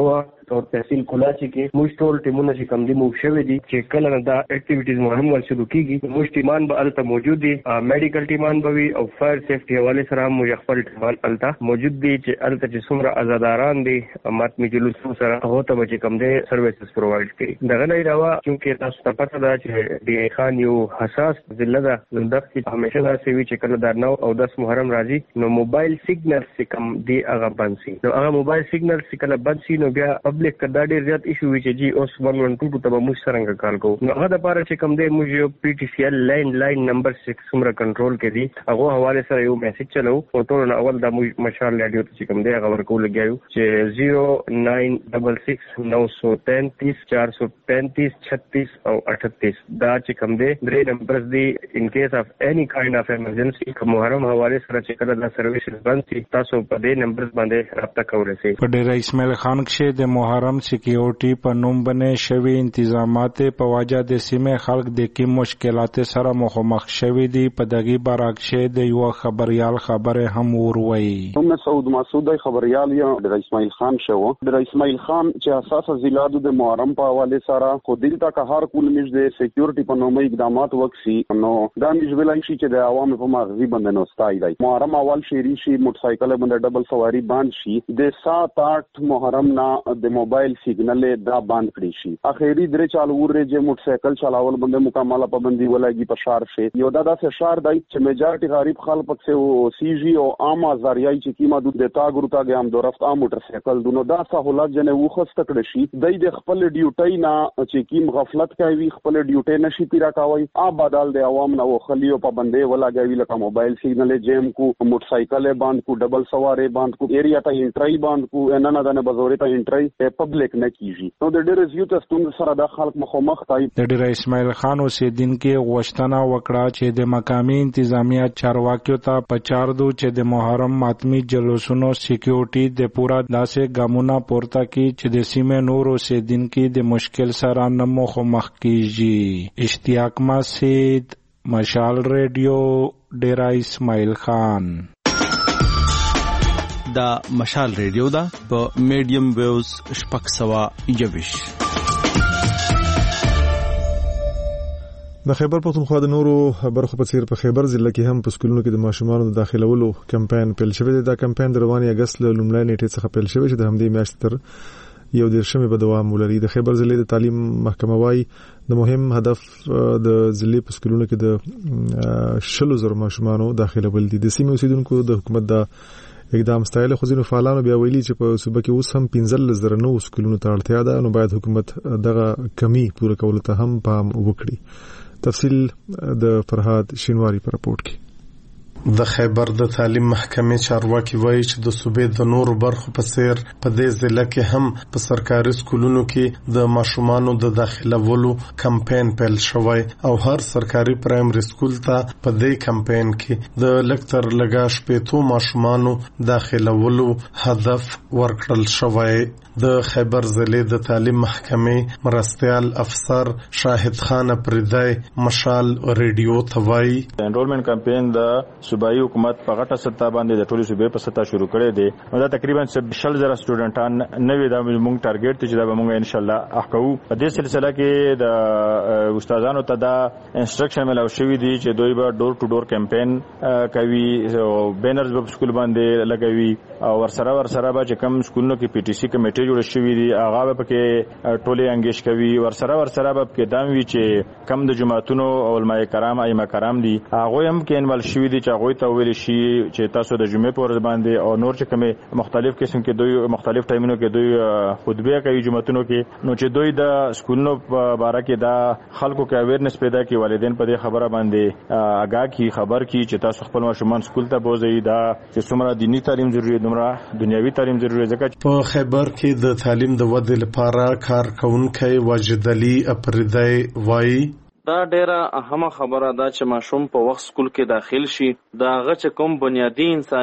او تحصیل کولاچی کې موږ ټول ټیمونه چې کم دي موږ شوي دي چې کله نه دا اکټیویټیز مهم ول شروع کیږي موږ ټیمان به الته موجود دي میډیکل ټیمان به وي او فایر سیفټي حواله سره موږ خپل ټیمان الته موجود دي چې الته چې څومره آزاداران دي ماتمي جلوس سره هغه ته چې کم دي سرویسز پرووایډ کوي دغه نه علاوه چې تاسو ته پته ده چې ډي خان یو حساس ضلع ده زندق کې همیشه دا سوي چې کله د 9 او 10 محرم راځي نو موبایل سیګنل چې کم دی هغه بند شي نو هغه موبایل سیګنل چې کله بند شي نو بیا پبلک کدا ډیر زیات ایشو وي چې جی اوس 112 ته موږ څنګه کال کوو نو هغه د لپاره چې کم دی موږ یو پی ټی سی ال لاین نمبر 6 څومره کنټرول کوي هغه حواله سره یو میسج چلو او ټول نو اول د مشال رادیو ته چې کم دی هغه ورکول لګیو چې 0966 933 435 36 او 38 دا چې کم دی درې نمبرز دی ان کیس اف any kind of emergency کوم محرم حواله سره چې کله دا سرویسز بند شي تاسو په دې نمبرز باندې رابطه کولای شئ په ډیر اسماعیل خان کې د محرم سکیورټي په نوم باندې شوی انتظامات په واجه د سیمه خلک د کی مشکلات سره مخامخ شوی دي په دغه برعکس د یو خبريال خبره هم وروي مسعود مسعود خبريال یا د اسماعیل خان شو د اسماعیل خان چې اساس زیلادو د محرم په حواله سره خو دلته که هر کول مش د سکیورټي په نوم اقدامات وکسي نو دا مش ویلای شي چې د عوامو په مغزي باندې نو ستای دی محرم اول شيری شي موټر سایکل باندې ډبل سواری باند شي د 7-8 محرم نه د موبایل سیګنل دا باند کړی شي اخیری درې چالو ورې موټر سایکل چلاول باندې مکمله پابندي ولګي په شهر شي یو دا د شهر دای چې میجارټي غریب خلک پکې او سی جی او عام ازاریای چې کیما د تاګ ورتا ګام د رفت عام موټر سایکل دونو دا سہولت جنې وخت کړی شي د خپل ډیوټي نه چې کیم غفلت کوي خپل ډیوټي نشي پیرا کوي بدل د عوام نه وخلیو پابندي ولګوي لکه موبایل سیګنل جیم کو موټر سایکل باند کو ډبل سواری باند کو ایریا ته انټری باند کو ان نه د بازاري ته انټری پبلک نه کیږي نو د ډیر زیات ستون سره د خلک مخامخ تای د ډیر اسماعیل خان اوسیدونکو غوښتنه وکړه چې د مقامی انتظامیه چارواکیو ته پچاردو چې د محرم ماتمی جلوسونو سکیورټي د پورا داسې ګامونه پورته کی چې د سیمه نور اوسیدونکو د مشکل سره نه مخامخ کیږي اشتیاق مسید مشال ریډیو ډیرا اسماعیل خان دا مشال ریډیو دا په میډیم ویوز شپږ سوه یویش د خیبر پختونخوا د نورو برخو په څیر په خیبر ضلع کې هم په سکولونو کې د ماشومانو د داخلولو کمپاین پیل شوی دی. دا کمپاین د رواني اگست له لومړۍ نیټې څخه پیل شوی چې د همدې میاشتې تر یو دیرشمې به دوام ولري. د خیبر ضلع د تعلیم محکمه وايي د مهم هدف د ضلع په سکولونو کې د 100,000 ماشومانو داخلول دي. د سیمې اوسیدونکو د حکومت د اقدام ستایل خو ځینو فعالانو بیا ویلي چې په صوبه کې اوس هم 15,000 نو سکولونو ته اړتیا ده نو باید حکومت دغه کمی پوره کولو ته هم پام وکړي. تفصیل د فرهاد شینواری پر رپورت کې. د خیبر د تعلیم محکمې چارواکي وایي چې د صوبې د نورو برخو په څیر په دې ضلع کې هم په سرکاري سکولونو کې د ماشومانو د داخلولو کمپاین پیل شوی او هر سرکاري پرایمري سکول ته په دې کمپاین کې د لکتر لګاش پېتو ماشومانو داخلولو هدف ورکړل شوی. د خیبر ضلع د تعلیم محکمې مرستيال افسر شاهد خان پردای مشال ریډیو ته وایي انرولمنت کمپاین د صوبایي حکومت په غټه سطح باندې د ټولو صوبې په سطح شروع کړی دی. دا تقریبا 20,000 سټوډنټان نوې د موږ ټارګټ چې دا موږ ان شاء الله احکو. په دې سلسله کې د استادانو ته دا انسټرکشن ملو شوی دی چې دوی به ډور ټو ډور کمپاین کوي او بینرز په سکول باندې لګوي او ورسره به چې کم سکولونو کې پی ټی سی کمیټه جوړ شوی دی هغه به کې ټولې انګیج کوي. ورسره به کې دام وی چې کم د جماعتونو او علماء کرام ائمه کرام دي هغه هم کې انوال شوی دی چې هغه ته ویل شي چې تاسو د جمعې په ورځ باندې او نور چې کومه مختلف قسم کې دوی مختلف ټایمونو کې دوی خطبه کوي جماعتونو کې نو چې دوی د سکولونو په اړه کې دا خلکو کې اویرنس پیدا کوي والدین په دې خبره باندې آگاه کی خبر کی چې تاسو خپل ماشومان سکول ته بوزئ دا چې څومره دینی تعلیم ضروري دومره دنیوي تعلیم ضروري ځکه په خیبر کې د تعلیم د ودې لپاره کارکونکي واجد علي اپریدای وایي دا ډیره اهمه خبره ده چې ماشوم په وخت سکول کې داخل شي دا هغه چې کوم بنیادی انساني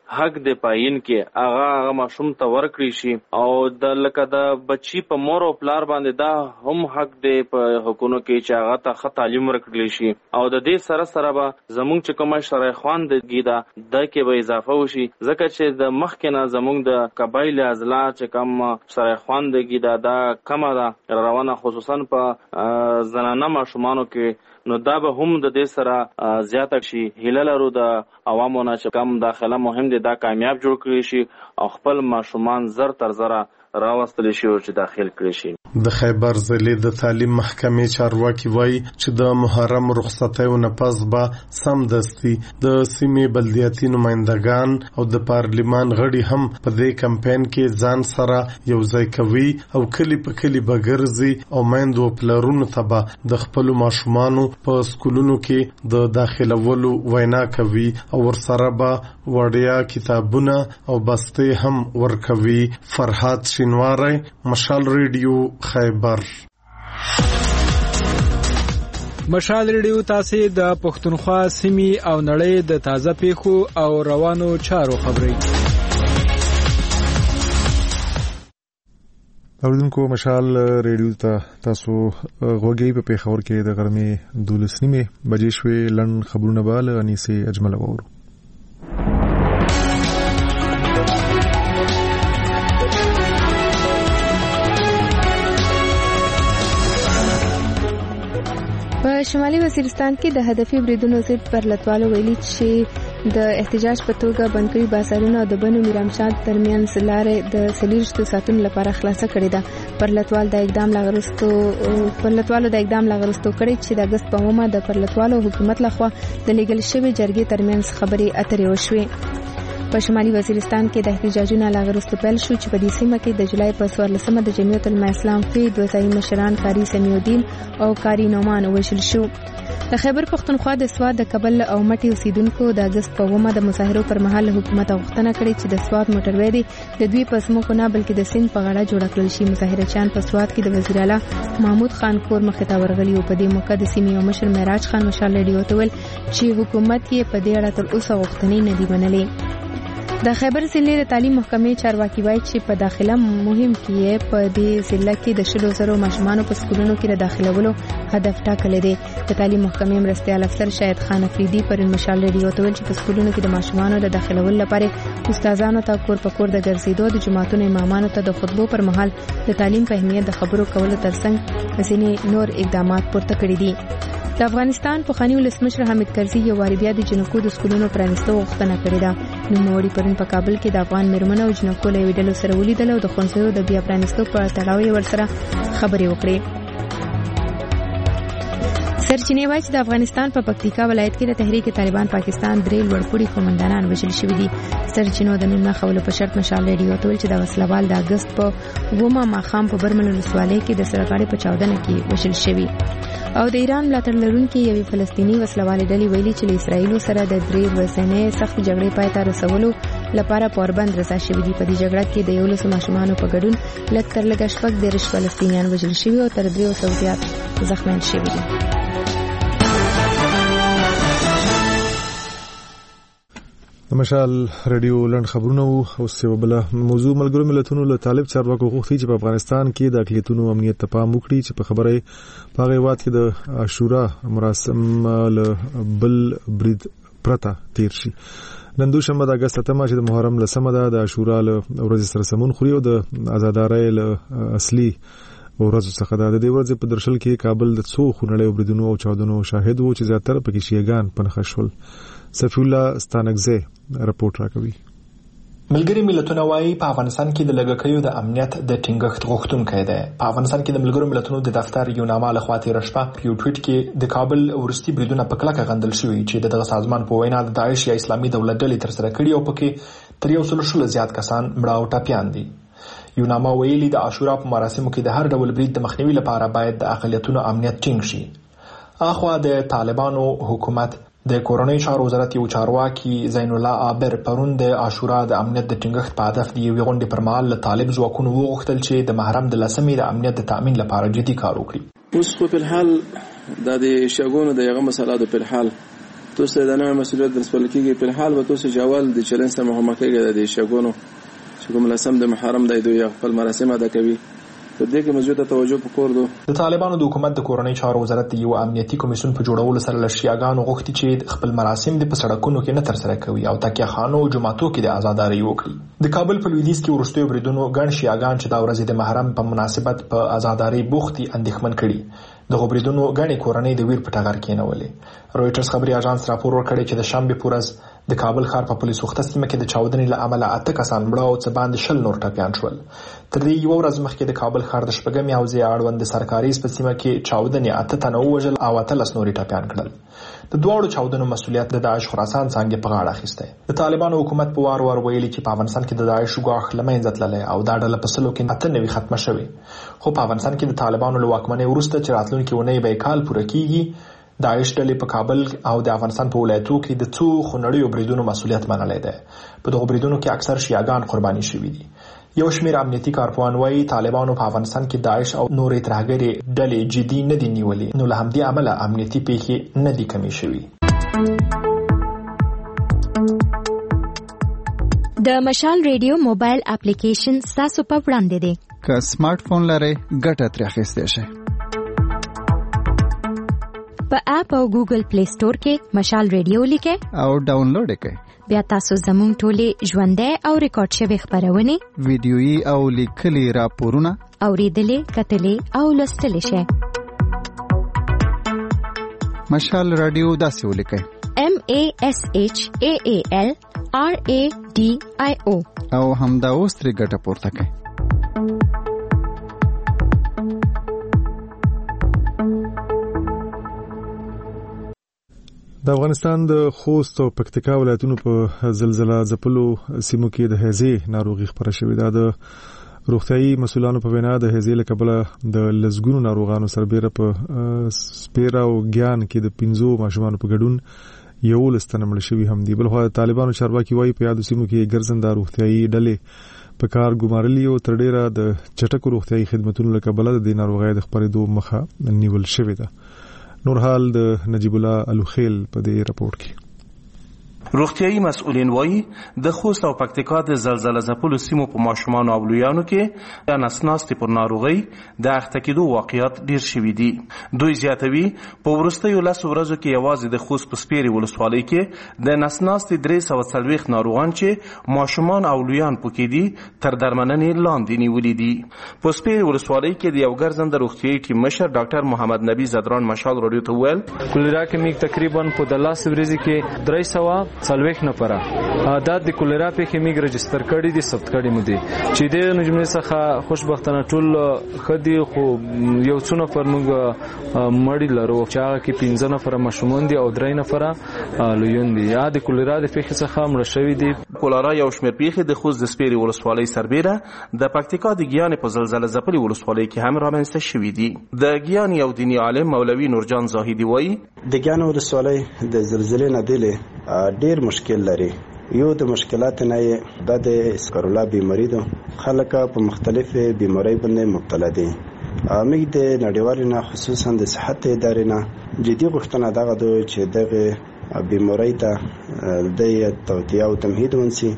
حق د پاین کې هغه ماشوم ته ورکړي شي او د لکه د بچی په مور او پلار باندې دا هم حق دی په حکومت کې چې هغه ته ښه تعلیم ورکړي شي او د دې سره سره به زموږ چې کومه شرعي خواندګي ده د کې به اضافه وشي ځکه چې د مخکې نه زموږ د قبایل اضلاع چې کوم شرعي خواندګي ده دا کمه ده روانه خصوصا په زنانه ماشومانو کې نو دا به هم د دې سره زیاته شي هیله لرو د عوامو نه چې کم داخله مهم دي دا کامیاب جوړ کړي شي او خپل ماشومان زر تر زره راوستل شي او چې داخل کړي شي. د خیبر ضلع د تعلیم محکمې چارواکي وایي چې د محرم رخصتیو نه پس به سمدستي د سیمې بلدیاتي نمایندګان او د پارلیمان غړي هم په دې کمپاین کې ځان سره یو ځای کوي او کلی په کلی به ګرځي او میندو پلرونو ته به د خپلو ماشومانو په سکولونو کې د داخلولو وینا کوي او ورسره به وړیا کتابونه او بستې هم ورکوي. فرحات شینواری، مشال ریډیو، خیبر. مشال ریډیو تاسو د پښتونخوا سیمې او نړۍ د تازه پیښو او روانو چارو خبري اوریدونکو مشال ریډیو ته تاسو غوږی په پیښور کې د غرمې 12 بجې شوې لن خبرونه بال انیسه اجمل وورو. په شمالي وزیرستان کې د هدفي بریدونو ضد پرلتوالو ویلي چې د احتجاج په توګه بندکړي بازارونه او د بنو میرامشاد ترمنځ لارې د 30 ساعتونو لپاره خلاصه کړې ده. پرلتوالو د اقدام لغرستو کړي چې د اگست په مومه د پرلتوالو حکومت لخوا د لیګل شوی جرګې ترمنځ خبرې اترې وشوې. په شمالي وزیرستان کې د احتجاجونو لغرستو پیل شو چې په دې سیمه کې د جولای په 14مه د جمعیت العلماء اسلام کې دوه ځایي مشران قاری سمیع الدین او قاری نعمان وژل شو. د خیبر پښتونخوا د سواد د کابل او مټي اوسیدونکو د اگست په ومه د مظاهرو پر مهال حکومت غوښتنه کړې چې د سواد موټروي د دوی په سمو نه بلکې د سین په غاړه جوړ کړل شي. مظاهرچیان په سواد کې د وزیر اعلی محمود خان کور مخ ته ورغلي او په دې موقع د سیمې او مشر معراج خان مشال ریډیو ته ویل چې حکومت یې په دې اړه تر اوسه غوښتنې نه دی منلې. د خیبر ضلع د تعلیم محکمې چارواکي وایي چې په داخله مهم کې په دې ضلع کې د 100,000 ماشومان په سکولونو کې د داخلولو هدف ټاکل دی. د تعلیم محکمې مرستیال افسر شاهد خان افریدي پر مشال ریډیو ته ویل چې په سکولونو کې د ماشومانو د داخلولو لپاره استادانو ته کور په کور د ګرځېدو د جماعتونو امامانو ته د خطبو پر مهال د تعلیم په اهمیت د خبرو کولو ترڅنګ ځینې نور اقدامات پورته کړي دي. د افغانستان پخوانی ولسمشر حامد کرزي یو واری بیا د جنکو د سکولونو پرانیستو غوښتنه کړې ده. نوموړي پرون په کابل کې د افغان میرمنو او جنکو له ویډیو سره ولیدل او د خونځو د بیا پرانیستو په تړاو یې ورسره خبرې وکړې. سرچینې وایي چې د افغانستان په پکتیکا ولایت کې د تحریک طالبان پاکستان 3 لوړپوړي قومندانان وژل شوي دي. سرچینو د نن خبرو په شرط مشال ریډیو ته ویل چې د وسلوال د اگست په 2 ماښام په برمل ولسوالۍ کې د سرغاړي په 14 کې وژل شوي. او د ایران ملاتړ لرونکي یوې فلسطینی وسلوالې ډلې ویلي چې له اسرایلو سره د 3 ورځې سخت جګړې پای ته رسولو لپاره پوربند رسا شوې دي. په دې جګړه کې د 11 ماشومانو په ګډون لږ تر لږه 14 فلسطینیان وژل شوي او تر 300 زیات زخمیان شوي دي. د مشال ریډیو لند خبرونه او سیوبله موضوع ملګرو ملتونو له طالب چارواکو غوښتي چې په افغانستان کې د اقلیتونو امنیت ته پام وکړي چې په خبره په هیواد کې د عاشورا مراسم له بل برید پرته تیر شي. نن دوشنبه د اگست 8 چې د محرم لسمه ده د عاشورا له ورځې سره سمون خوري او د آزادارۍ له اصلي ورځو څخه ده. د دې ورځې په درشل کې کابل د څو خونړیو بریدونو او چاودنو شاهد وو چې زیاتره پکې شیعاګان پنهخ شول. صفی الله ستانکزی رپورټ راکوي. ملګری ملتونه وايي په افغانستان کې د لګکیو د امنیت د ټینګښت غوښتونکي دی. په افغانستان کې د ملګرو ملتونو د دفتر یو نامه له خوا تېره شپه په یو ټویټ کې د کابل ورستي بریدونه په کلکه غندل شوي چې دغه سازمان په وینا د داعش یا اسلامي دولت ډلې ترسره کړي او پکې تر 100 زیات کسان مړه او ټپیان دي. یو نامه ویلي د عاشورا په مراسمو کې د هر ډول برید د مخنیوي لپاره باید د اقلیتونو امنیت ټینګ شي. اخوا د طالبانو حکومت د کورنۍ چارو وزارت یو چارواکي زین الله عابر پرون د عاشورا د امنیت د ټینګښت په هدف دی یو غونډه پر مهال له طالب ځواکونو وغوښتل چې د محرم د لسمې د امنیت د تامین لپاره جدي کار وکړي. اوس په الحال د شګونو د یغه مسله د په الحال تاسو د نوې مسولیت درسپل کېږي په حال به تاسو جوال د چیلنج سره مخامخ کېږي د شګونو چې کوم لسم د محرم د دوی خپل مراسم ادا کوي په دې کې مزید توجه وکړو. د طالبانو د حکومت د کورنۍ چارو وزارت یو امنیتي کمیسیون په جوړولو سره لشياګانو غوښتي چې خپل مراسم د سړکونو کې نه ترسره کوي او تکیه خانو او جماعتو کې د آزاداري وکړي. د کابل په لویدیځ کې ورستوي بریدونو ګڼ شياګان چې دا ورځ د محرم په مناسبت په آزاداري بوختي اندېښمن کړي. د غوبریدونو غني کورنۍ د ویر په ټغر کې نه ولې. رويټرز خبري اژانس راپور ورکړی چې د شنبه پورز د کابل ښار په پولیسو وخت سیمه کې د چاودنې له امله 8 کسان مړه او څه باندې 10 نور ټپيان شول. تر دې یو ورځ مخکې د کابل ښار د شپږمې حوزې اړوند د سرکاري سیمه کې چاودنې 8 تنه وژل او 13 نور ټپيان کړل. د دوړو چاودنو مسولیت د داعش خراسان څنګه په غاړه اخیسته. د طالبانو حکومت په وار وار ویلي چې په افغانستان کې د داعش غواخ لمنځه تللی او دا ډله په سلو کې 98 ختمه شوې. خو په افغانستان کې د طالبانو له واکمنۍ وروسته چې راتلونکي ونې به کال پوره کیږي داعش ډلې په کابل او د افغانستان په ولایتو کې د څو خونړیو بریدونو مسولیت منلای دی. په دغه بریدونو کې اکثر شیعاګان قرباني شوي دي. یو شمېر امنیتي کارپوهان وايي طالبانو په افغانستان کې داعش او نورې ترهګرې ډلې جدي نه دي نیولې، نو له همدې امله امنیتي پیښې نه دي کمې شوي. د مشال ریډیو موبایل اپلیکیشن ستاسو په وړاندې دی. که سمارټ فون لرئ ګټه ترې اخیستی شئ. په اپ او ګوګل پلی سٹور کې مشال ریډیو لیکئ او ډاونلوډ کړئ. بیا تاسو زموږ ټولې ژوندۍ او ریکارډ شوې خبرونه ویډیويي او لیکلي راپورونه اوریدلې کتلې او لوستلې شئ. مشال رادیو داسې ولیکئ MASHAAL RADIO او همدا اوس ترې ګټه پورته کړئ. د افغانستان د خوست او پکتیکا ولایتونو په زلزلہ ځپلو سیمو کې د هیزې ناروغي خپره شوې ده. د روغتيایي مسولانو په وینا د هیزې له کبله د لزګونو ناروغانو سربېره په سپیرا او ګیان کې د 15 ماشومانو په ګډون یو لستنمړ شوی هم دي. بلخو طالبانو چارواکي وايي په یادو سیمو کې ګرځنده روغتيایي ډلې په کار ګمارلي او تر ډیره د چټکو روغتيایي خدماتو له کبله د ناروغۍ د خپرېدو مخه نیول شوې ده. نور حال د نجیب الله الوخیل په دې راپور کې. روغتيایي مسؤلین وایي د خوست او پکتیکا د زلزلہ ځپلو سیمو په ماشومان او لویانو کې د نسناستي پر ناروغي د اخته کېدو واقعیت ډیر شوي دي. دوی زیاتوي په ورستیو لاسو ورځو کې یوازې د خوست په سپیري ولسوالۍ کې د نسناستي 340 ناروغان چې ماشومان او لویان پکې دي تر درملنې لاندې نیولې دي. په سپیري ولسوالۍ کې د یو ګرځنده روغتيایي ټیم مشر ډاکټر محمد نبی زدران مشال رادیو ته ویل کولرا کې میګ تقریبا په د لاس ورځې کې 300 څلوېښت نفره دا د کولرا پیښې میګ رجستر کړي دي ثبت کړي مو دي چې د نجمه څخه خوشبختانه ټول خدي خو یو څو نفر موږ مړی لرو چې هغه کې 15 نفر ماشومان دي او 3 نفر لویون دي. یا د کولرا د پیښې څخه مړ شوی دي. کولرا یو شمېر پیښې د خوست د سپیري ولسوالۍ سربېره د پکتیکا د ګیان په زلزلہ ځپلې ولسوالۍ کې هم رامنځته شوي دي. د ګیان یو دینی عالم مولوي نورجان زاهدي وایي د ګیان ولسوالۍ د زلزلې نه بیلې ډیر مشکل لري. یو د مشکلات نه د اسکرولا بیماری ده. خلک په مختلفه بیماری باندې مبتلا دي. موږ د نړیوالو نه خصوصا د صحت ادارې نه جدي غوښتنه دغه ده چې دغه بیماری ته د توعیه او تمهید ونسي.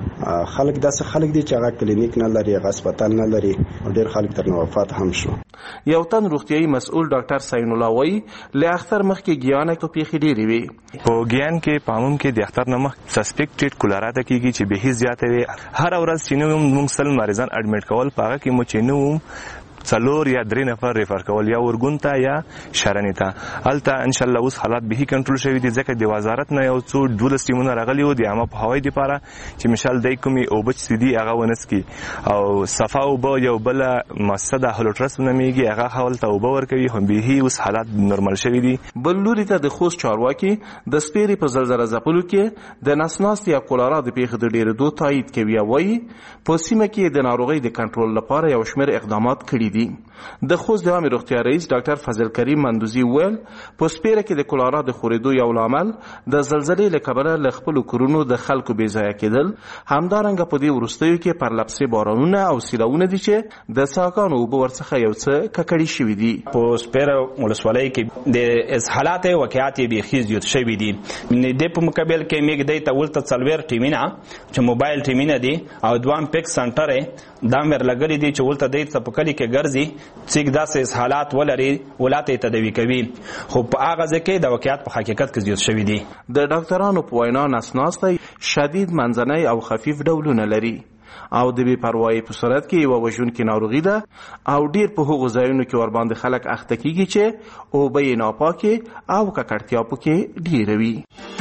خلک داسې خلک دي چې هغه کلینیک نه لري، هغه هسپتال نه لري او ډیر خلک تر وفات هم شو. یو تن روغتيایي مسؤل ډاکټر ساين الله وایي له اختر مخکې ګیان ته پیښې ډېرې وي. په ګیان کې پاموم کې د اختر نمخ سسپیکټډ کولرا ته کیږي چې به زیاته وي. هر ورځ چې موږ سل مریضان اډمیټ کول پاغه کې مو چې نو څلور یا درې نفر ریفر کول یا ورګون ته یا شرنی ته الته ان شاء الله اوس حالات به کنټرول شوی دي ځکه د وزارت نه یو څو ډول سټیمونه راغلي وو د عامه په هوای دی لپاره چې مشال دای کومي او بچ سدي هغه ونسکی او صفا او به یو بل مسده هلوټرس نمیږي هغه حواله او به ور کوي هم به اوس حالات نورمال شوی دي. بل لوري ته د خوست چارواکي د سپیري په زلزلہ ځپلو کې د نسناستي یا کولرا د پیښې د ډیرېدو تایید کوي. وایي په سیمه کې د ناروغۍ د کنټرول لپاره یو شمېر اقدامات کړي شوې دي. د خوست د عامه روغتیا رئیس ډاکټر فضل کریم مندوزی ویل په سپیره کې د کولرا د خورېدو یو لامل د زلزلې له کبله له خپلو کورونو د خلکو بې ځایه کېدل، همدارنګه په دې وروستیو کې پرلپسې بارانونه او سیلاونه دي چې د څاګانو اوبه ورڅخه یو څه ککړې شوي دي. په سپیره ولسوالۍ کې د حالات واقعیات بیخي زیات شوي دي. د په مقابل کې میګ دی ته ولته څلور ټیمونه چې موبایل ټیمونه دي او دوام پیک سنټر دا مر لګلې دي چې ولته دی ته په کلی کې ګرځي چې داسې حالات ولري ولاته تدوي کوي، خو په هغه ځکه د واقعیت په حقیقت کې زیات شوي دي. د ډاکټرانو په وینا نسناسته شدید منځنی او خفیف ډولونه لري او د بې پروایي په صورت کې یوه وژونکې ناروغي ده او ډیر په هغو ځایونو کې ورباندې خلک اخته کیږي چې اوبه یې ناپاکې او ککړتیا پکې ډیره وي.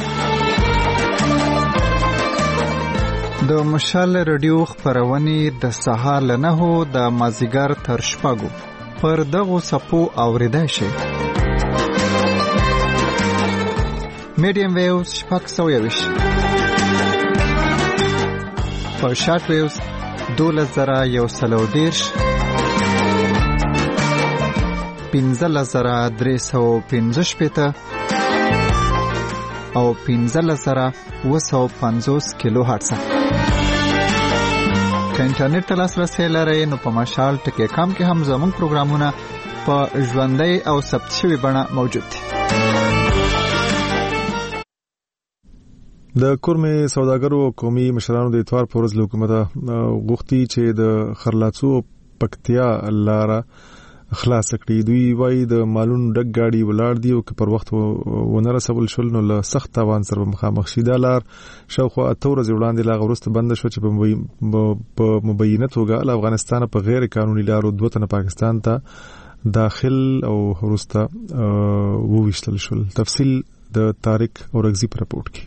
د مشال رادیو خپرونې د سهار له 9 د مازیګر تر 6 پر دغو څپو اوریدای شي. میډیم ویوز 620 په شارټ ویوز 12110 15315 او 15750 کیلو هرتز. که انټرنیټ ته لاسرسی لرئ نو په مشال ټکی کام کې هم زموږ پروګرامونه په ژوندۍ او ثبت شوي بڼه موجود دي. د کورمې سوداګرو او قومي مشرانو د اتوار په ورځ له حکومته غوښتي چې د خرلاڅو پکتیا لاره خلاص کړي. دوی وایي د مالونو ډک گاډي ولاړ دي او که پر وخت ونه رسول شول نو له سخت تاوان سره مخامخ شي. دا لار شاوخوا 8 ورځې وړاندې لا وروسته بند شو چې په مبینه توګه له افغانستان په غیر قانوني لارو 2 تنه پاکستان ته داخل او وروسته وویشتل شول. تفصیل د طارق اورغزي په رپورټ کې.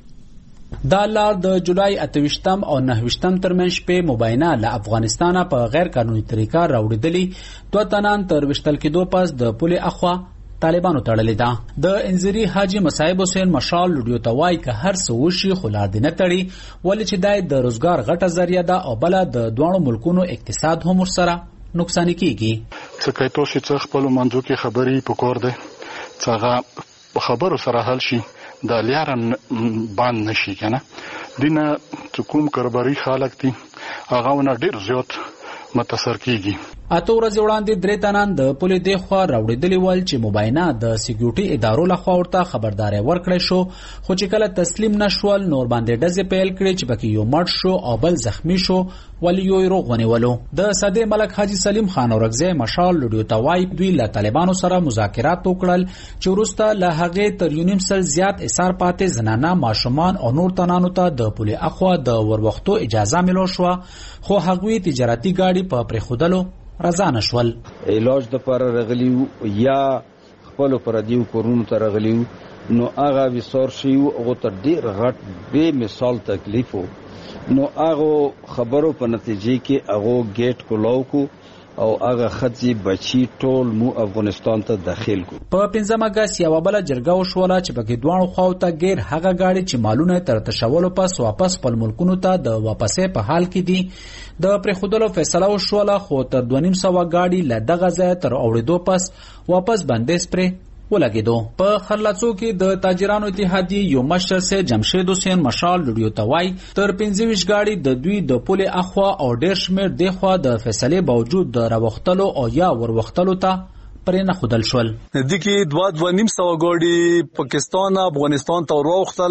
دا لار د جولای 28 او 29 ترمنځ په مبینه له افغانستانه په غیر قانوني طریقه راوړېدلې 2 تنان تر وشتل کېدو پس د پولې اخوا طالبانو تړلې ده. د انځري حاجی مصعب حسین مشال لډیو ته وایي که هر څه وشي خو لا دې نه تړي، ولې چې د روزګار غټه ذریعہ ده او بل د دوه ملکونو اقتصاد هم ورسره نقصان کیږي. څه کوي تاسو چې خپل منځو کې خبرې پکور ده څنګه خبرو سره حل شي د لیارن باندې نشي کنه دینه کوم کارباري خلک دي هغه ونه ډیر زیات متاثر کیږي. 8 ورځې وړاندې 3 تنان د پولې د خوا راوړېدلې ول چې مبینه د سکیورټي ادارو لخوا ورته خبرداري ورکړې شو، خو چې کله تسلیم نشول نور باندې ډزې پیل کړې چې پکې یو مړ شو او بل زخمی شو ولی یو روغ ونیولو. د صدې ملک حاجی سلیم خان اورغزی مشال لډیو ته وایي دوی له طالبانو سره مذاکرات وکړل چې وروسته له هغه تر یونیم سل زیات اثار پاتې زنانه ماشومان او نور تنانو ته د پولې اخوا د وروختو اجازه ملو شو، خو هغوی تجارتي گاډي په پرخودلو رضا نشول. علاج د پر رغلیو یا خپل پر دیو کورونو ته رغلیو نو هغه وسور شیو او تر ډیر غټ به مثال تکلیفو نو هغه خبرو په نتیجې کې هغه گیټ کولاو کو او هغه خځې بچی ټول مو افغانستان ته داخل کو. په 15 اگست یو بل جرګه وشوله چې پکې دوه خواو ته غیر هغه گاډي چې مالونه تر تشولو پس واپس خپل ملکونو ته د واپسې په حال کې دي د پرخودلو فیصله وشوله، خو تر 2.5 گاډي له دغه ځای تر اوړېدو پس واپس بندیز پرې ولګېدو. په خرلاڅو کې د تاجرانو اتحادیې یو مشر سه جمشید حسین مشال لډیو ته وایي تر 25 گاډي د دوی د پولې اخوا او ډیر شمیر د خوا د فیصله باوجود د راوختلو او یا وروختلو ته پرې نه خودل شول. د کې 2.5 گاډي پاکستان افغانستان ته وروختل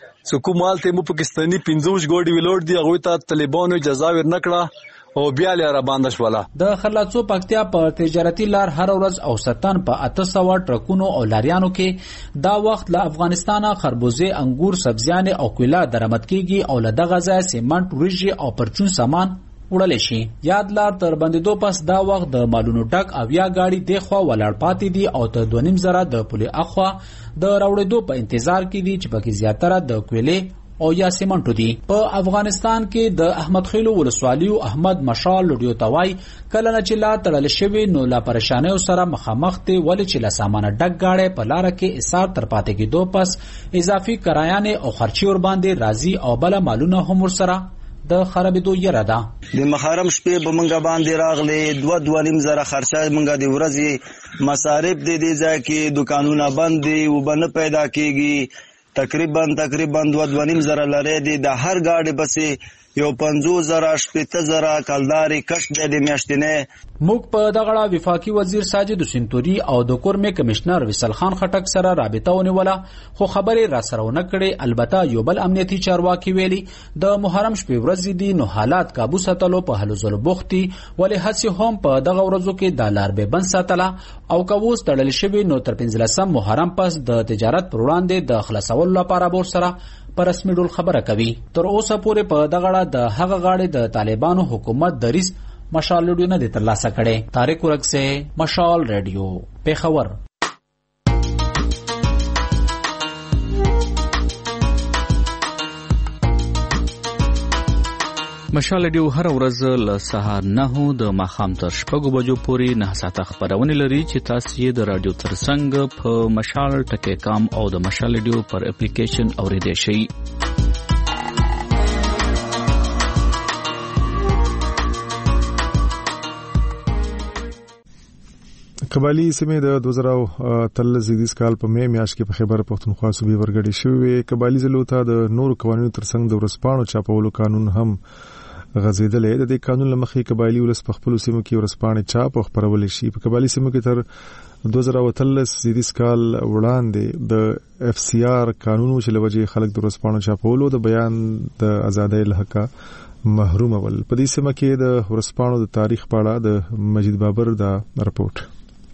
حکومت ته مو پاکستانی 15 گاډي ویلوړ دي هغه ته طالبانو اجازه ورنکړه او بیا لاره باندې شوله. د خرلاڅو پکتیا په تجارتي لار هر ورځ او ستن په 800 ټرکونو او لاریانو کې دا وخت له افغانستانه خربوزه، انګور، سبزیانې او کولا درآمد کیږي او له دغه ځای سیمنټ، وریجې او پرچون سامان وړل شي. یاد لار تر بندیدو پس دا وخت د مالونو ټک او یا گاډي د خوا ولاړ پاتې دي او تر 2.5 زره د پولې اخوا د راوړېدو په انتظار کې دي چې پکې زیاتره د کویلې او یا سیمنټو دي. په افغانستان کې د احمد خیلو ولسوالیو احمد مشال لډیو توای کله نه چې لا تړل شوی نو لا پریشانیو سره مخامخ دي، ولې چې لا سامان ډک گاډي په لار کې اثار تر پاتې کېدو پس اضافي کرایانه او خرچي ور باندې راځي او بل مالونه هم ور سره د خرابېدو یره ده. د محرم شپې به موږ باندې راغلې 2.5 زره خرچه موږ د ورځې مصارف د دې ځای کې دکانونه بند دي وبه نه پیدا کېږي. تقریبا 2.5 زره لري دي د هر گاډي بسې یو 50 زره 80 زره کلداري کښ د میاشتنه. موږ په دغه وفاقي وزیر ساجد سنتوري او د کورمې کمشنر وصل خان خټک سره رابطه ونیوله خو خبرې را سره ونه کړې. البته یو بل امنیتي چارواکي ویلي د محرم شپې ورځې دي نو حالات قابو ساتلو په هلو ځلو بوختي ولې هڅې هم په دغه ورځو کې د لار به بند ساتله او کووس تړل شوی نو تر 15 محرم پس د تجارت پر وړاندې د خلاصولو لپاره بور سره پر رسمي ډول خبره کوي. تر اوسه پورې په دغه د هغه غاړې د طالبانو حکومت دریس مشال ریډیو نه دی ترلاسه کړي. طارق ورکسه، مشال ریډیو، پیښور. مشال ریډیو هر ورځ له سهار 9 د ماښام تر 6 بجو پورې 9 ساعته خبرونه لري چې تاسو یې د رادیو ترڅنګ په مشال ټکی کام او د مشال ریډیو پر اپلیکیشن اوریدئ شئ. قبایلی سیمې د 2013 زیږدیز کال په مې میاشت کې په خیبر پښتونخوا صوبې ورګړې شوې. قبایلی ضلعو ته د نورو قوانینو ترڅنګ د ورځپاڼو چاپولو قانون هم غځېدلی. د دې قانون له مخې قبایلی ولس په خپلو سیمو کې ورځپاڼې چاپ او خپرولې شي. په قبایلی سیمو کې تر 2013 زیږدیز کال وړاندې د FCR قانون چې لوجه خلک د ورځپاڼو چاپولو د بیان د ازادۍ له حقه محروم ول. په دې سیمه کې د ورځپاڼو د تاریخ په اړه د مجید بابر دا رپورټ.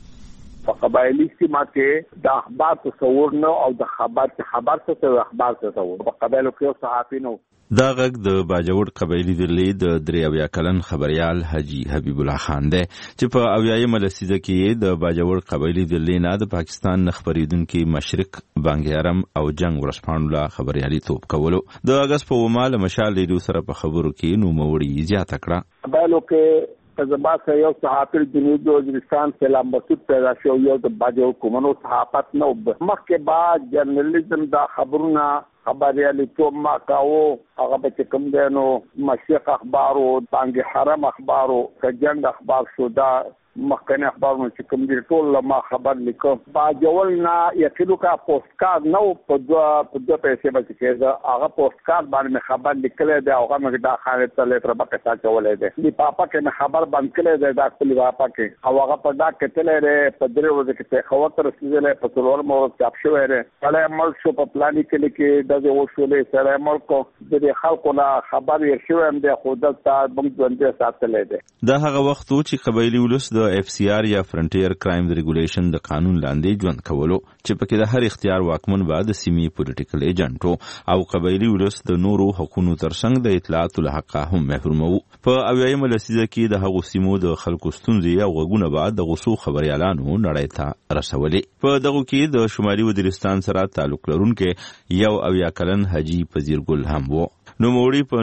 په قبایلی سیمه کې د اخبار تصور نه او د خبر څه اخبار تصور په قبایلو کې صحافي نو. دا غږ د باجوړ قبایلی ضلع د 83 کلن خبريال حاجی حبیب الله خان دی چې په 80 لسیزه کې د باجوړ قبایلی ضلع نه د پاکستان خبريدونکو مشرق بانګیارم او جنگ ورسپانو لا خبريالي توپ کولو. د اگست په ومال مشال ریډیو سره په خبرو کې نوموړي زیاته کړه. قبایلو کې زما سره یو صحافي جنوبي وزیرستان سلام مسعود پیدا شو. یو د باجوړ کومنو صحافت نو مخکې بعد جرنالیزم دا خبرونه خبريالي توپ ما کاو هغه به کوم دینو مشرق اخبارو بانګ حرم اخبارو کجنګ اخبار شو دا مخکنی اخبارونه چې کوم دي ټول ما خبر لیکو. باجوړ نه یقینو کا پوسټ کارت نو په دوه پیسې باندې کېده هغه پوسټ کارت باندې خبر لیکل دی هغه موږ دا خانه ته لیټر باندې تا چولې دی. دی پاپا کې خبر باندې کړل دی دا خپل پاپا کې او هغه په دا کې تلې په درې ورځې کې خبر تر رسیدلې په څلور مو چاپ شوې ده. کله مړ شو په پلاني کې د وښولې سره مړ کو د خلکو لا خبر یې شو هم د خودت ته موږ ژوندې ساتلې ده. دا هغه وخت چې قبایلی ولس د FCR یا فرنټیر کرایم ریګولیشن د قانون لاندې ژوند کولو چې پکې د هر اختیار واکمن بعد سیمې پولیټیکل ایجنټو او قبایلی ولس د نورو حقوقو ترڅنګ د اطلاعاتو له حق هم محروم وو. په 80 لسیزه کې د هغو سیمو د خلکو ستونزې او غوونه بعد د غوسو خبريالانو نړۍ ته رسولې. په دغه کې د شمالي وزیرستان سره تعلق لرونکي یو 80 کلن حاجی پذیرګل هم وو. نو موړي په